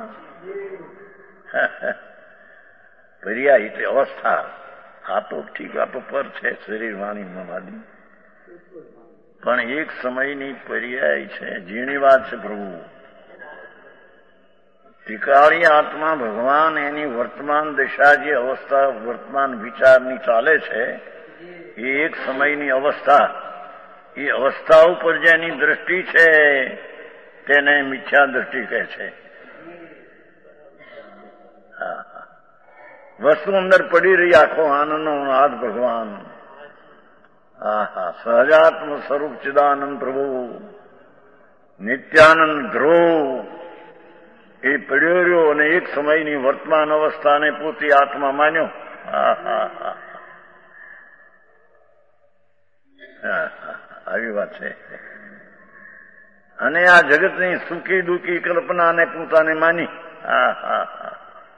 પર્યાય એટલે અવસ્થા. આ તો ઠીક, આ તો પર છે શરીર વાણી મનાદી, પણ એક સમયની પર્યાય છે. ઝીણી વાત છે પ્રભુ. ત્રિકાળી આત્મા ભગવાન એની વર્તમાન દશા જે અવસ્થા વર્તમાન વિચારની ચાલે છે એ એક સમયની અવસ્થા, એ અવસ્થા ઉપર જેની દ્રષ્ટિ છે તેને મિથ્યા દ્રષ્ટિ કહે છે. હા વસ્તુ અંદર પડી રહી આખો આનંદનો નાદ ભગવાન. હા હા સહજાત્મ સ્વરૂપ ચિદાનંદ પ્રભુ નિત્યાનંદ ધ્રુવ એ પડ્યો રહ્યો અને એક સમયની વર્તમાન અવસ્થાને પોતે આત્મા માન્યો. હા હા હા આવી વાત છે. અને આ જગતની સુખી દુઃખી કલ્પનાને પોતાને માની. હા હા હા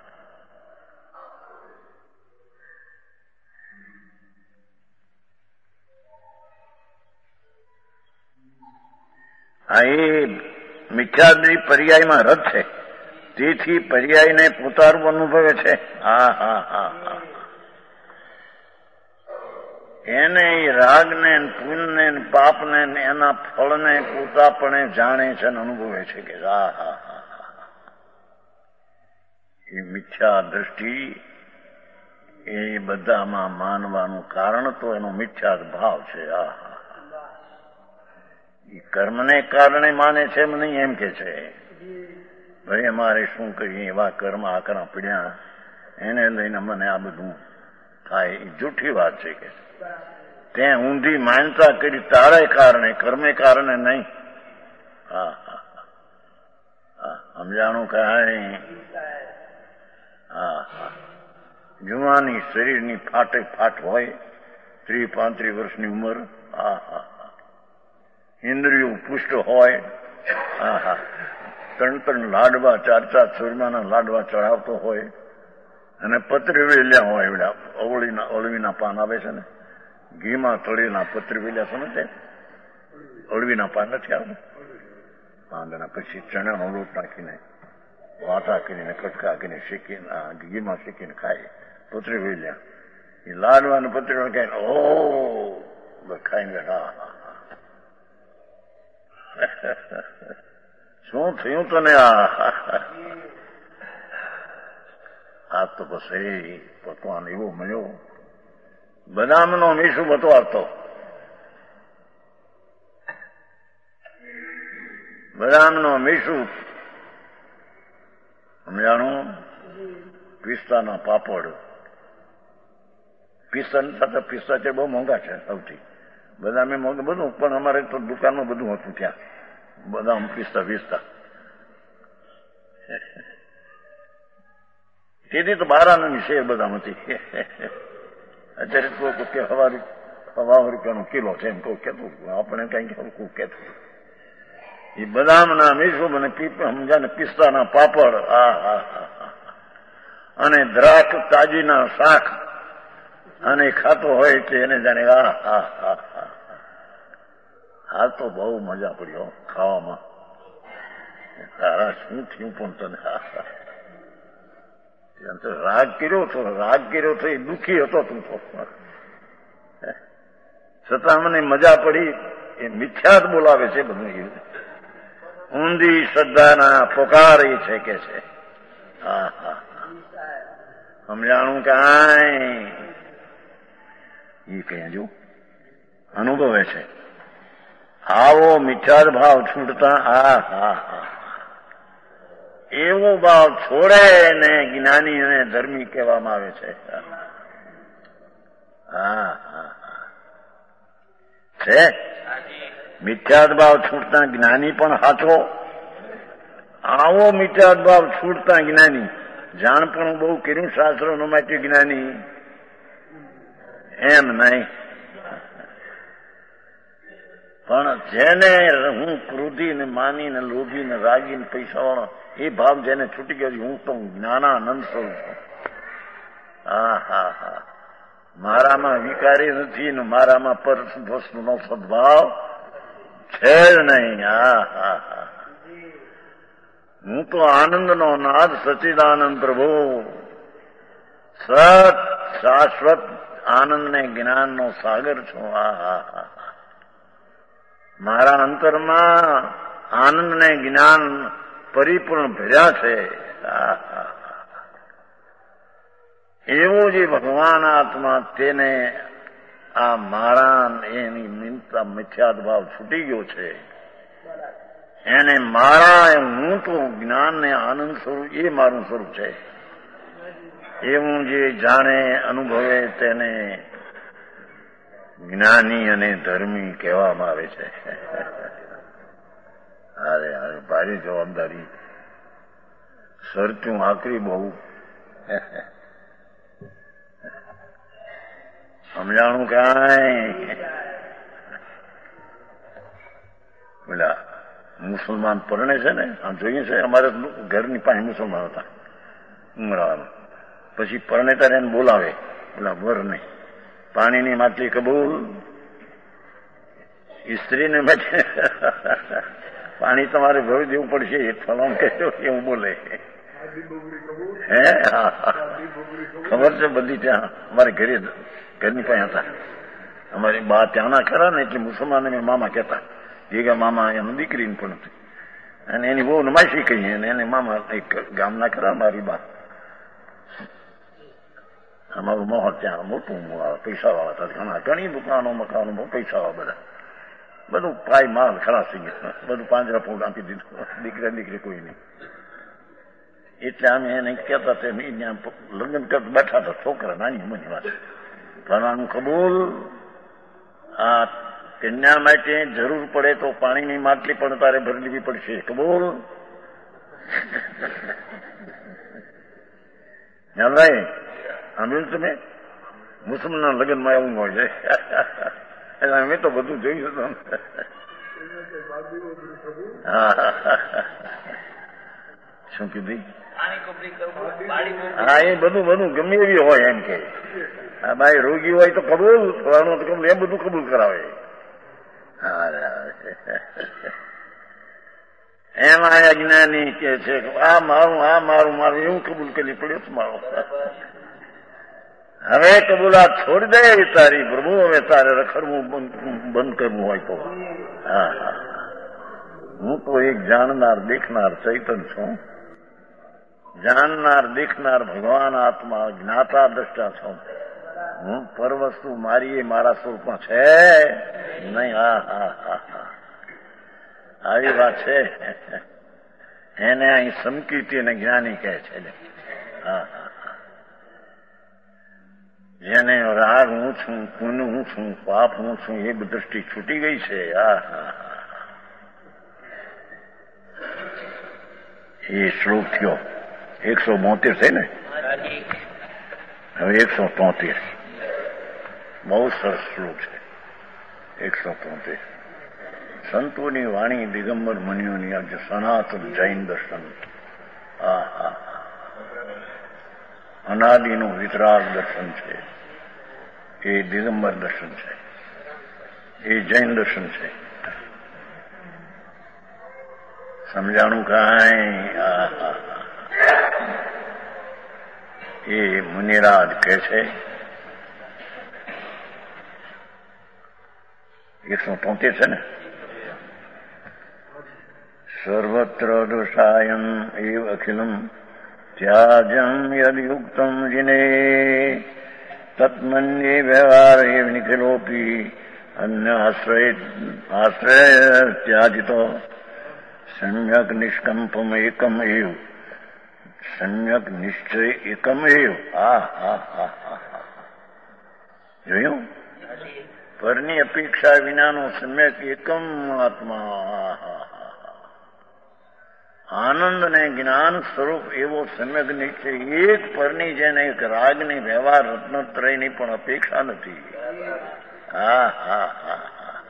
આ એ મિથ્યાદ્રી પર્યાયમાં રથ છે, તેથી પર્યાયને પોતાનું અનુભવે છે. હા હા હા હા એને રાગને પુણ્યને પાપને એના ફળને પોતાપણે જાણે છે અને અનુભવે છે કે હા હા હા હા એ મિથ્યા દ્રષ્ટિ એ બધામાં માનવાનું કારણ તો એનો મિથ્યા ભાવ છે. હા હા એ કર્મને કારણે માને છે એમ નહીં, એમ કે છે ભાઈ અમારે શું કરીએ, એવા કર્મ આકરા પડ્યા એને લઈને મને આ બધું થાય. એ જૂઠી વાત છે કે તે ઊંધી માનતા કરી તારે કારણે, કર્મે કારણે નહીં. હા હા હા સમજાણું કાંઈ? હા હા જુવાની શરીરની ફાટે ફાટ હોય, ત્રીસ પાંત્રીસ વર્ષની ઉંમર. હા હા ઇન્દ્રિયો પુષ્ટ હોય. હા હા ત્રણ ત્રણ લાડવા, ચાર ચાર સુરમાના લાડવા ચડાવતો હોય અને પતરી વેલ્યા હોય એવડા અવળીના અળવીના પાન આવે છે ને, ઘીમાં તળેલા પતરી વેલ્યા સમજે, અળવીના પાન નથી આવતું પાંદના. પછી ચણાનો લોટ નાખીને વાટા કરીને કટકા કરીને શેકીને ઘીમાં શેકીને ખાય પતરી વેલ્યા. એ લાડવા ને પતરી ખાઈને ઓ ખાઈને હા હા શું થયું તને? આ આ તો પછી પકવાન એવો મળ્યો બદામનો મીઠું બતવારતો. બદામનો મીઠું સમજાણું. પિસ્તાના પાપડ. પિસ્તા સાથે પિસ્તા છે બહુ મોંઘા છે સૌથી. બદામે મોંઘા બધું, પણ અમારે તો દુકાનમાં બધું હતું ત્યાં. બદામ પિસ્તા પિસ્તા તેથી તો બારાની શેર બદામ હતી. અત્યારે કોઈ કે હવા હવા રૂપિયાનો કિલો છે એમ કોઈ કેતું, આપણે કઈ કોઈ કેતું. એ બદામના મીઠું મને સમજા ને પિસ્તાના પાપડ, આ હા હા, અને દ્રાક્ષ તાજીના શાક, અને ખાતો હોય કે એને જાણે આ હા હા હા. હા તો બહુ મજા પડી ખાવામાં. તારા શું થયું પણ તને? રાગ કર્યો છો, રાગ કર્યો છો, એ દુઃખી હતો તું તો. છતાં મને મજા પડી. એ મિથ્યા જ બોલાવે છે બધું. ઊંધી શ્રદ્ધાના પોકાર એ છે કે છે. હા હા, સમજાણું કાંઈ એ કહેજો અનુભવે છે. આવો મિથ્યાદ ભાવ છૂટતા હા હા હા, એવો ભાવ છોડે ને જ્ઞાની અને ધર્મી કહેવામાં આવે છે. હા હા છે. મિથ્યાદ ભાવ છૂટતા જ્ઞાની પણ હાથો. આવો મિથ્યાદ ભાવ છૂટતા જ્ઞાની. જાણપણું બહુ કર્યું શાસ્ત્રોનું માટે જ્ઞાની એમ નહીં, પણ જેને હું ક્રોધી ને માની ને લોભી ને રાગી ને પૈસા વાળો એ ભાવ જેને છૂટી ગયો, હું તો જ્ઞાનાનંદ સ્વરૂપ છું. હા હા હા, મારામાં વિકારી નથી ને મારામાં પરસ્પરનો સદભાવ છે જ નહીં. હા હા હા, હું તો આનંદનો નાદ સચિદાનંદ પ્રભુ, સત શાશ્વત આનંદ ને જ્ઞાનનો સાગર છું. હા હા હા, મારા અંતરમાં આનંદ ને જ્ઞાન પરિપૂર્ણ ભર્યા છે. હા હા, એવો જે ભગવાન આત્મા, તેને આ મારા એની નિંદતા મિથ્યાદ ભાવ છૂટી ગયો છે. એને મારા હું તો જ્ઞાન ને આનંદ સ્વરૂપ, એ મારું સ્વરૂપ છે. એવું જે જાણે અનુભવે તેને જ્ઞાની અને ધર્મી કહેવામાં આવે છે. અરે અરે, ભારી જવાબદારી. સરતું આકરી બહુ. સમજાણું કાંઈ? પેલા મુસલમાન પરણે છે ને, આમ જોઈએ છે, અમારે ઘરની પાસે મુસલમાન હતા ઉમરાળામાં. પછી પરણે તારે એને બોલાવે પેલા વરને, પાણીની માટલી કબૂલ, સ્ત્રીને માટે પાણી તમારે ભરી દેવું પડશે, ફલામ કહેજો એવું બોલે. હે હા, ખબર છે બધી. ત્યાં અમારે ઘરે ઘરની પાસે હતા. અમારી બા ત્યાંના ખરા ને, એટલે મુસલમાન મેં મામા કહેતા. ભેગા મામા એમ દીકરીને પણ હતી, અને એની બહુ નમાશી કહી, અને એને મામા એક ગામના ખરા મારી બા. અમારું મોહર ત્યાં મોટું પૈસા વાળા હતા, ઘણા ઘણી દુકાનો મકાનો બહુ પૈસા વાળા બધા. બધું પાય માલ ખરાબ થઈ ગયો, બધું પાંજરા ફૂટ આપી દીધું, દીકરા દીકરી કોઈ નહીં. એટલે અમે એને કહેતા ત્યાં લગ્ન કરતા બેઠા હતા છોકરા, નાની ઉંમરની વાત. ભણવાનું કબૂલ. આ કન્યા માટે જરૂર પડે તો પાણીની માટલી પણ તારે ભરી લેવી પડશે, કબૂલ. યાદ રહે? સાંભળ્યું તમે? મુસલમાનના લગ્નમાં એવું હોય છે. એટલે અમે તો બધું જોયું હતું. શું કીધું? હા, એ બધું બધું ગમે એવી હોય એમ કે. હા ભાઈ, રોગી હોય તો કબૂલ, ફલાણું તો કબૂલ, એ બધું કબૂલ કરાવે. એમાં અજ્ઞાની કે છે આ મારું, આ મારું, મારું એવું કબૂલ કરવી પડે મારું. હવે કબૂલાત છોડી દે તારી પ્રભુ, હવે તારે રખડવું બંધ કરવું હોય તો. હા હા, હું તો એક જાણનાર દેખનાર ચૈતન છું. જાણનાર દેખનાર ભગવાન આત્મા જ્ઞાતા દ્રષ્ટા છું. હું પર વસ્તુ મારી એ મારા સ્વરૂપમાં છે નહીં. હા હા હા હા આવી વાત છે. એને અહીં સમકીર્તિ અને જ્ઞાની કહે છે. હા હા જેને રાગ હું છું, પુન હું છું, પાપ હું છું, એ દ્રષ્ટિ છૂટી ગઈ છે. હા હા એ શ્લોક થયો એકસો બોતેર છે ને, હવે એકસો તોતેર. બહુ સરસ શ્લોક છે. એકસો તોતેર સંતોની વાણી દિગંબર મુનિઓની આજે સનાતન જૈન દર્શન. હા હા અનાદિનું વિતરાગ દર્શન છે. એ દિગંબર દર્શન છે. એ જૈન દર્શન છે. સમજાણું કાંઈ? હા હા એ મુનિરાજ કહે છે એકસો તોતેર છે ને. સર્વત્ર દોષાયમ એવ અખિલમ ત્યાજમ યદયુક્તમ જીને તત્મન્યે વ્યવહાર એવ નિખિલોપી અન્ય આશ્રય આશ્રય ત્યાજિતો સમ્યક નિષ્કંપમ એકમ એવ સમ્યક નિશ્ચય એકમ એવ. હા હા હા હા જોયું? પરની અપેક્ષા વિનાનો સમ્યક એકમ આત્મા. આનંદ ને જ્ઞાન સ્વરૂપ એવો સમ્યક નિશ્ચય એક પરની જેને એક રાગની વ્યવહાર રત્નત્રયની પણ અપેક્ષા નથી. હા હા હા હા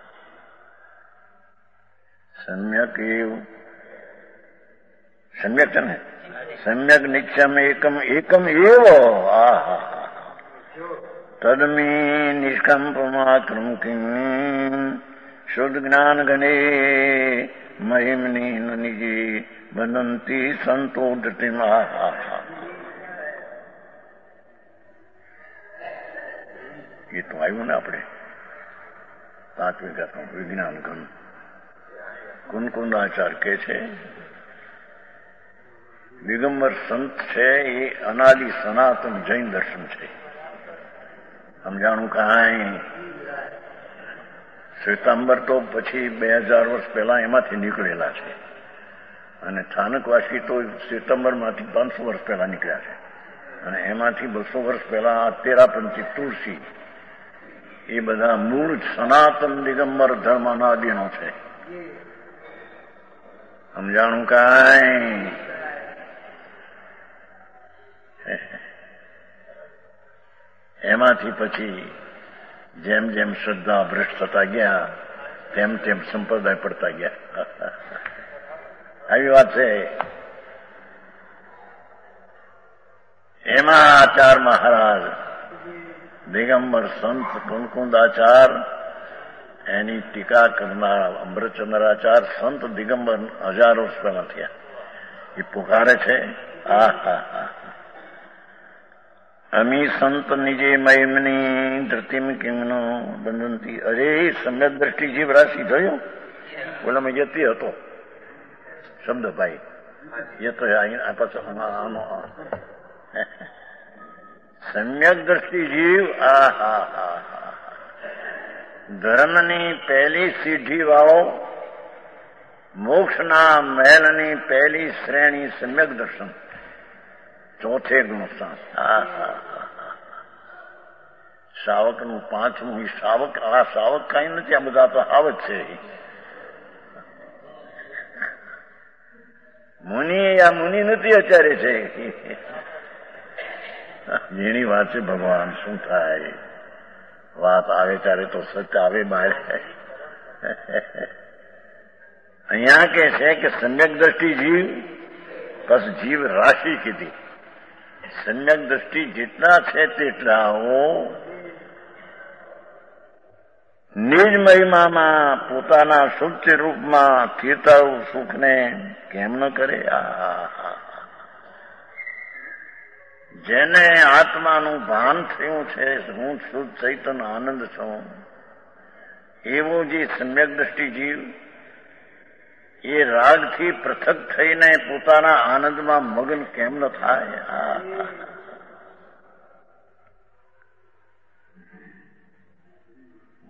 સમ્યક એવું સમ્યક છે ને. સમ્યક નિશ્ચયમ એકમ એકમ એવો. હા હા હા તદમી નિષ્કંપમાત્રમ કિમ શુદ્ધ જ્ઞાન ગણે મહિમની નિજી બનંતી સંતો ધૃતિમાં. એ તો આવ્યું ને આપણે સાત્વિક વિજ્ઞાન ઘન કુનકુંદાચાર કે છે દિગંબર સંત છે એ અનાદિ સનાતન જૈન દર્શન છે. સમજાણું કાંઈ? શ્વેતાંબર તો પછી બે હજાર વર્ષ પહેલા એમાંથી નીકળેલા છે અને સ્થાનકવાસી તો શ્વેતાંબરમાંથી પાંચસો વર્ષ પહેલા નીકળ્યા છે અને એમાંથી બસો વર્ષ પહેલા તેરાપંથી તુલસી એ બધા મૂળ સનાતન દિગંબર ધર્મ અનાદિનો છે. સમજાણું કાંઈ? એમાંથી પછી જેમ જેમ શ્રદ્ધા ભ્રષ્ટ થતા ગયા તેમ તેમ સંપ્રદાય પડતા ગયા. આવી વાત છે. એમાં આચાર મહારાજ દિગંબર સંત કુનકુંદાચાર એની ટીકા કરનાર અમૃતચંદ્રાચાર સંત દિગંબર હજાર વર્ષ પહેલા થયા. એ પુકારે છે આ હા હા અમી સંત નિજે મહિમની ધરતીમ કિમનો બંધનથી. અરે સમ્યક દ્રષ્ટિ જીવ રાશિ થયો ઓલામાં યતી હતો શબ્દ ભાઈ એ તો સમ્યક દ્રષ્ટિ જીવ. આ હા હા હા ધર્મની પહેલી સીઢી વાળો મોક્ષના મહેલની પહેલી શ્રેણી સમ્યક દર્શન ચોથે ગુણ સ્થાન. હા હા શાવકનું પાંચમું. શાવક આ શાવક કઈ નથી, આ બધા તો આવત છે. મુનિ આ મુનિ નથી અત્યારે છે. જેની વાત છે ભગવાન શું થાય? વાત આવે ત્યારે તો સત્ય આવે બહાર. અહીંયા કે છે કે સમ્યક દ્રષ્ટિ જીવ બસ જીવ રાશિ કીધી. સમ્યક દ્રષ્ટિ જેટલા છે તેટલાઓ નિજ મહિમામાં પોતાના શુદ્ધ રૂપમાં કીર્તાવું સુખને કેમ ન કરે? આ જેને આત્માનું ભાન થયું છે હું શુદ્ધ ચૈતન આનંદ છું એવો જે સમ્યક દ્રષ્ટિ જીવ એ રાગથી પૃથક થઈને પોતાના આનંદમાં મગ્ન કેમ ન થાય?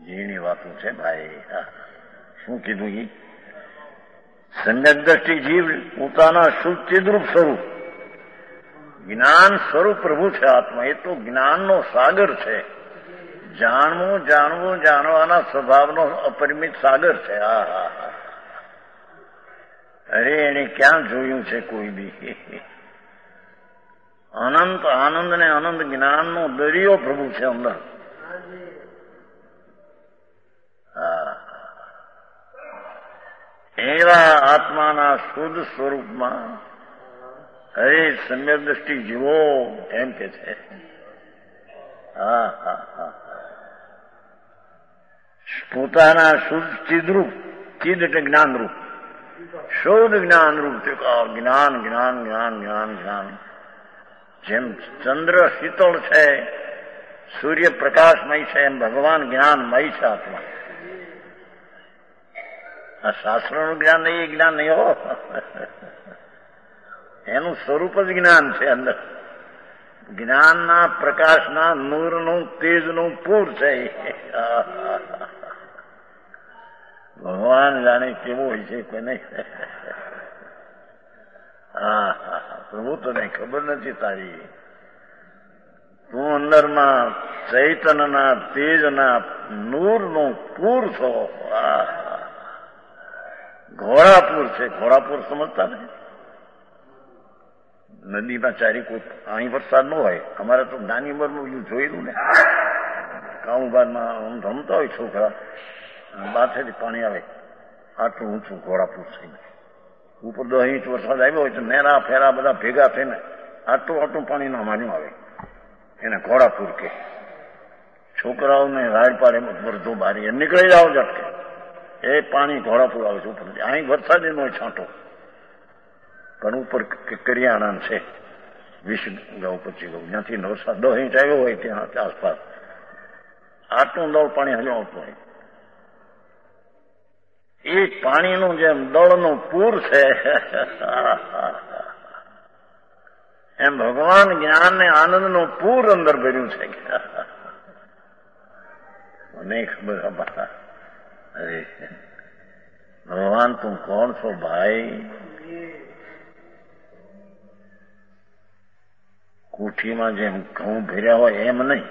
ઝીણી વાતો છે ભાઈ. શું કીધું? એ સમ્યક દ્રષ્ટિ જીવ પોતાના શુદ્ધ ચિદ્રૂપ સ્વરૂપ જ્ઞાન સ્વરૂપ પ્રભુ છે આત્મા. એ તો જ્ઞાનનો સાગર છે. જાણવું જાણવું જાણવાના સ્વભાવનો અપરિમિત સાગર છે. હા હા હા. અરે એને ક્યાં જોયું છે કોઈ બી? અનંત આનંદ ને અનંત જ્ઞાનનો દરિયો પ્રભુ છે અંદર. હા, એવા આત્માના શુદ્ધ સ્વરૂપમાં હરે સમ્યક દ્રષ્ટિ જીવો એમ કે છે. હા હા હા. પોતાના શુદ્ધ ચિદરૂપ, ચિદ એટલે જ્ઞાનરૂપ, શુદ્ધ જ્ઞાનરૂપ છે. જ્ઞાન જ્ઞાન જ્ઞાન જ્ઞાન જ્ઞાન. જેમ ચંદ્ર શીતળ છે, સૂર્ય પ્રકાશમય છે, એમ ભગવાન જ્ઞાનમય છે આત્મા. આ શાસ્ત્રનું જ્ઞાન નહીં, એ જ્ઞાન નહીં હો. એનું સ્વરૂપ જ જ્ઞાન છે અંદર. જ્ઞાનના પ્રકાશના નૂરનું તેજનું પૂર છે. ભગવાન જાણે કેવો હોય છે કોઈ નહીં. હા હા. પ્રભુ તને ખબર નથી તારી. તું અંદરમાં ચૈતનના તેજના નૂરનું પૂર છો. ઘોડાપુર છે. ઘોડાપુર સમજતા ને? નદીમાં ચારી કોઈ અહીં વરસાદ ન હોય. અમારે તો નાની ઉંમરનું જોયેલું ને, કાઉબારમાં રમતા હોય છોકરા, બાથેથી પાણી આવે આટલું ઊંચું ઘોડાપુર થઈને. ઉપર દસ ઇંચ વરસાદ આવ્યો હોય તો નેરા ફેરા બધા ભેગા થઈને આટલું આટલું પાણી ના માન્યું આવે. એને ઘોડાપુર કે. છોકરાઓને રાડ પાડે વરધો બારી નીકળી જાઓ ઝટકે. એ પાણી ઘોડાપુર આવે છે ઉપર. અહીં વરસાદ એનો છાંટો, પણ ઉપર કરિયાણા છે વીસ ગૌ પચીસ ગૌ. જ્યાંથી વરસાદ દસ ઇંચ આવ્યો હોય ત્યાં આસપાસ આટલું દળ પાણી હજુ આવતું હોય. એ પાણીનું જેમ દળનું પૂર છે, એમ ભગવાન જ્ઞાન ને આનંદનું પૂર અંદર ભર્યું છે. મને ખબર હતા. અરે ભગવાન તું કોણ છો ભાઈ? કોઠીમાં જેમ ઘઉં ભર્યા હોય એમ નહીં.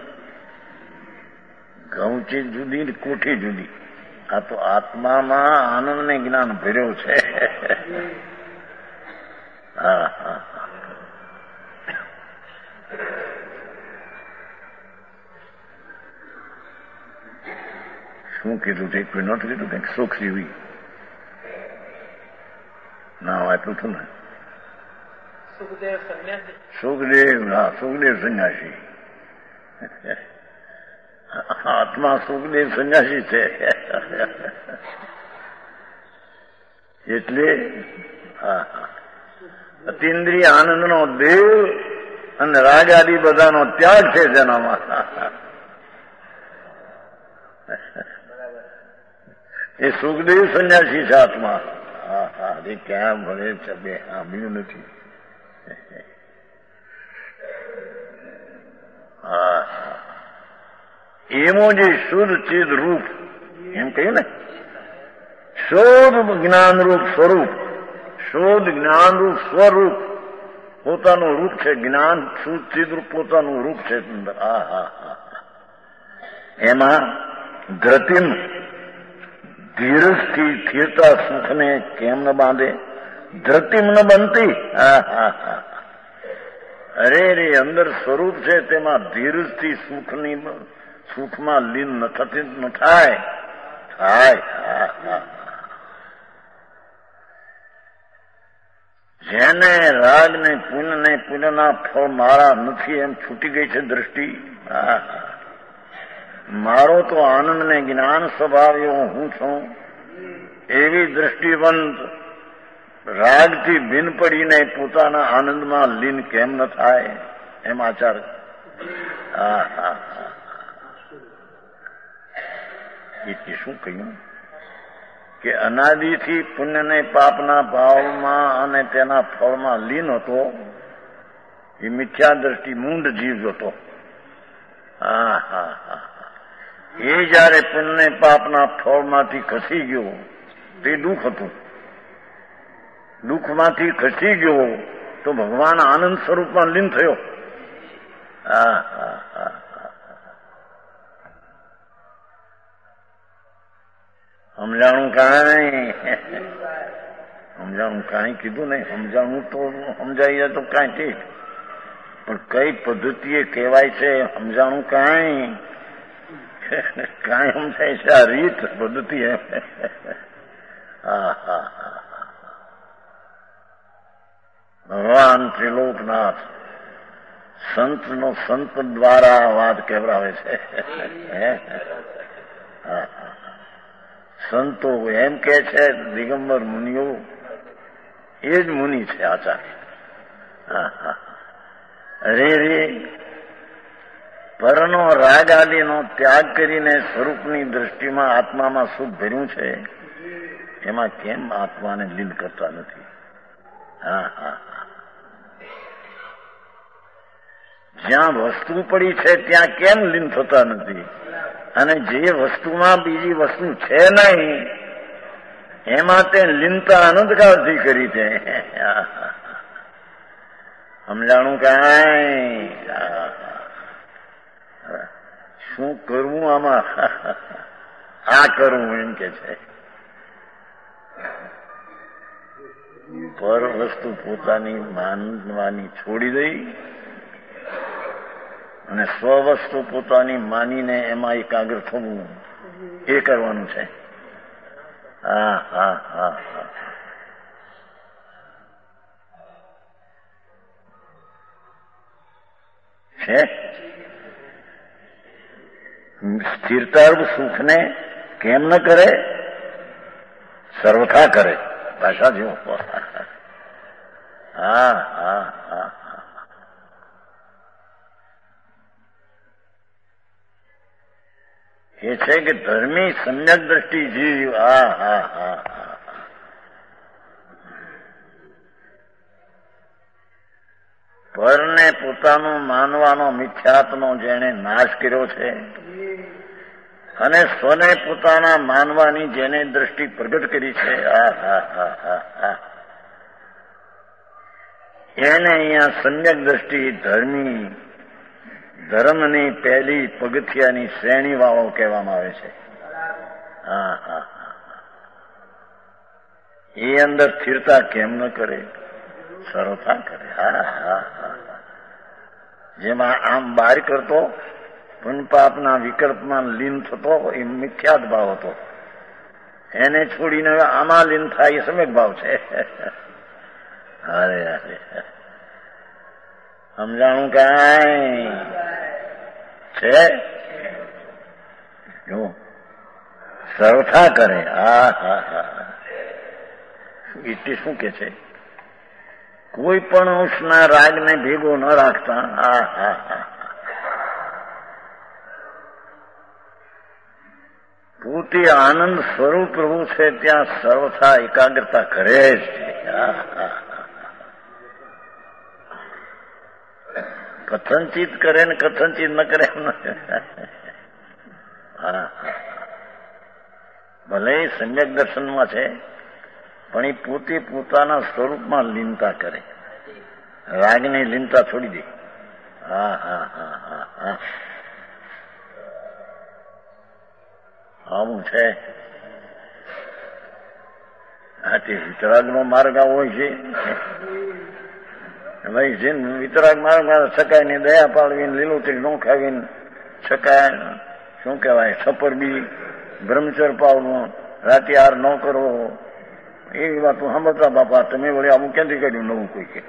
ઘઉં ચીજ જુદી, કોઠી જુદી. આ તો આત્મામાં આનંદ ને જ્ઞાન ભર્યો છે. હા હા. શું કીધું? એક કોઈ નોટ કીધું કંઈક સુખ જીવી ના આપ્યું હતું ને. સુખદેવ સંન્યાસી. સુખદેવ, હા સુખદેવ સંન્યાસી. આત્મા સુખદેવ સંન્યાસી છે. એટલે હા હા. અતિન્દ્રિય આનંદનો દેવ અને રાગ આદિ બધાનો ત્યાગ છે જેનામાં. એ સુખદેવ સંન્યાસી છે આત્મા. હા હા. એ ક્યાં ભરે છે બે સાંભળ્યું નથી. હા હા. એમાં જે શુદ્ધ ચિદ રૂપ એમ કહ્યું ને, શુદ્ધ જ્ઞાનરૂપ સ્વરૂપ, શુદ્ધ જ્ઞાનરૂપ સ્વરૂપ પોતાનું રૂપ છે. જ્ઞાન શુદ્ધ ચિદ રૂપ પોતાનું રૂપ છે અંદર. હા હા હા. એમાં ધ્રતિમ ધીરજથી સ્થિરતા સુખને કેમ ન બાંધે? ધ્રતિમ ન બનતી. હા હા હા. અરે રે અંદર સ્વરૂપ છે તેમાં ધીરજથી સુખની સુખમાં લીન ન થતી ન થાય થાય. જેને રાગ ને પુણ્ય ને પુણ્યના ફળ મારા નથી એમ છૂટી ગઈ છે દ્રષ્ટિ. મારો તો આનંદ ને જ્ઞાન સ્વભાવ એવો હું છું. એવી દ્રષ્ટિવંત રાગથી ભિન્ન પડીને પોતાના આનંદમાં લીન કેમ ન થાય? એમ આચાર. હા હા હા. એટલે શું કહ્યું કે અનાદિથી પુણ્ય ને પાપના ભાવમાં અને તેના ફળમાં લીન હતો. એ મિથ્યા દ્રષ્ટિ મૂંડ જીવ હતો. હા હા હા. એ જયારે પુણ્ય પાપના ફળમાંથી ખસી ગયો તે દુઃખ હતું. દુઃખમાંથી ખસી ગયો તો ભગવાન આનંદ સ્વરૂપમાં લીન થયો. હા હા હા સમજાણું કાંઈ સમજાણું કાંઈ કીધું નહીં. સમજાણું તો સમજાઈ જાય તો કાંઈ ઠીક, પણ કઈ પદ્ધતિએ કહેવાય છે સમજાણું કાંઈ કાંઈ સમજાય છે આ રીત પદ્ધતિ. હા હા હા ભગવાન ત્રિલોકનાથ સંતનો સંત દ્વારા વાત કહેવડાવે છે. હા સંતો એમ કે છે દિગંબર મુનિઓ એ જ મુનિ છે આચાર્ય. હા હા અરે રે પરનો રાગ આદિનો ત્યાગ કરીને સ્વરૂપની દ્રષ્ટિમાં આત્મામાં સુખ ભર્યું છે, એમાં કેમ આત્માને લીન કરતા નથી? હા હા જ્યાં વસ્તુ પડી છે ત્યાં કેમ લીન થતા નથી? અને જે વસ્તુમાં બીજી વસ્તુ છે નહીં એમાં તે લીનતા અનંતકાળથી કરી છે. સમજાણું કાંઈ? શું કરવું આમાં? આ કરવું એમ કે છે. પર વસ્તુ પોતાની માનવાની છોડી દઈ અને સ્વવસ્તુ પોતાની માનીને એમાં એકાગ્ર થવું, એ કરવાનું છે. હા હા હા હા છે. સ્થિરતા સુખને કેમ ન કરે? સર્વથા કરે. ભાષા જેવો. હા હા હા એ છે કે ધર્મી સમ્યક દ્રષ્ટિ જીવ. હા હા હા હા પરને પોતાનું માનવાનો મિથ્યાત્વનો જેણે નાશ કર્યો છે અને સ્વને પોતાના માનવાની જેને દ્રષ્ટિ પ્રગટ કરી છે, આ હા હા હા હા એને અહીંયા સમ્યક દ્રષ્ટિ ધર્મી ધર્મની પહેલી પગથિયાની શ્રેણી વાળો કહેવામાં આવે છે. હા હા એ અંદર સ્થિરતા કેમ ન કરે? સર્વથા કરે. હા હા હા જેમાં આમ બહાર કરતો પુન પાપના વિકલ્પમાં લીન થતો એ મિથ્યાત ભાવ હતો. એને છોડીને હવે આમાં લીન થાય એ સમ્યક ભાવ છે. અરે અરે સમજાણું કાંઈ છે? જો સર્વથા કરે. હા હા હા એટલે શું કે છે? કોઈ પણ અંશના રાગને ભેગો ન રાખતા. હા હા હા પોતે આનંદ સ્વરૂપ પ્રભુ છે ત્યાં સર્વથા એકાગ્રતા કરે જ. હા હા કથનચિત કરે ને કથનચિત ન કરે. હા ભલે સમ્યક દર્શનમાં છે પણ એ પોતે પોતાના સ્વરૂપમાં લીનતા કરે, રાગની લીનતા છોડી દે. હા હા હા હા હા આવું છે. હા તે વિતરાગનો માર્ગ આવો હોય છે. ભાઈ જે વિતરાગ માર્ગમાં શકાય ને દયા પાડવીને લીલોતરી ન ખાવીને શકાય, શું કહેવાય, સપર બી બ્રહ્મચર પાવનું, રાતે હાર ન કરવો, એવી વાતો સાંભળતા બાપા તમે વળી આવું ક્યાંથી કાઢ્યું નવું? કોઈ કે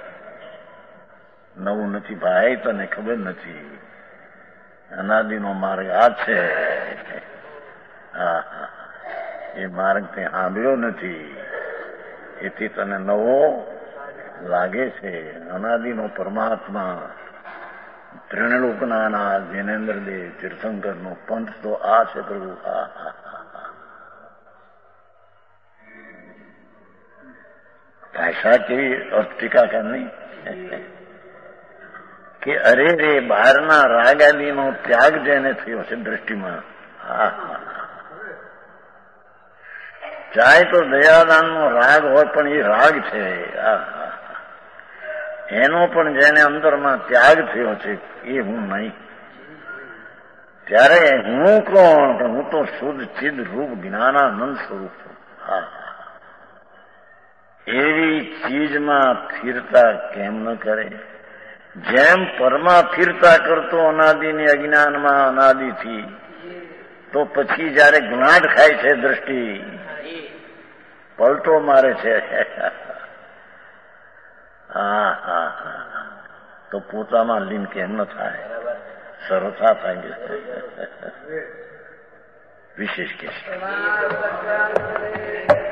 નવું નથી ભાઈ, તને ખબર નથી. અનાદિનો માર્ગ આ છે. હા હા એ માર્ગ તે સાંભળ્યો નથી એથી તને નવો લાગે છે. અનાદિનો પરમાત્મા ત્રિણલોકના જૈનેન્દ્ર દેવ તીર્થંકરનો પંથ તો આ છે પ્રભુ. હા હા ભાષા કેવી અર્થ ટીકા કરની. કે અરે રે બહારના રાગાદીનો ત્યાગ જેને થયો છે દ્રષ્ટિમાં. હા ચાહે તો દયાદાનનો રાગ હોય પણ એ રાગ છે. એનો પણ જેને અંદરમાં ત્યાગ થયો છે એ હું નહીં. ત્યારે હું કોણ? હું તો શુદ્ધ ચિદ રૂપ જ્ઞાનાનંદ સ્વરૂપ છું. હા એવી ચીજમાં સ્થિરતા કેમ ન કરે? જેમ પરમાં સ્થિરતા કરતો અનાદિની અજ્ઞાનમાં અનાદિથી, તો પછી જયારે ગુણાટ ખાય છે દ્રષ્ટિ, પલટો મારે છે, હા હા હા, તો પોતામાં લીન કેમ ન થાય? સરળતા થાય. વિશેષ કે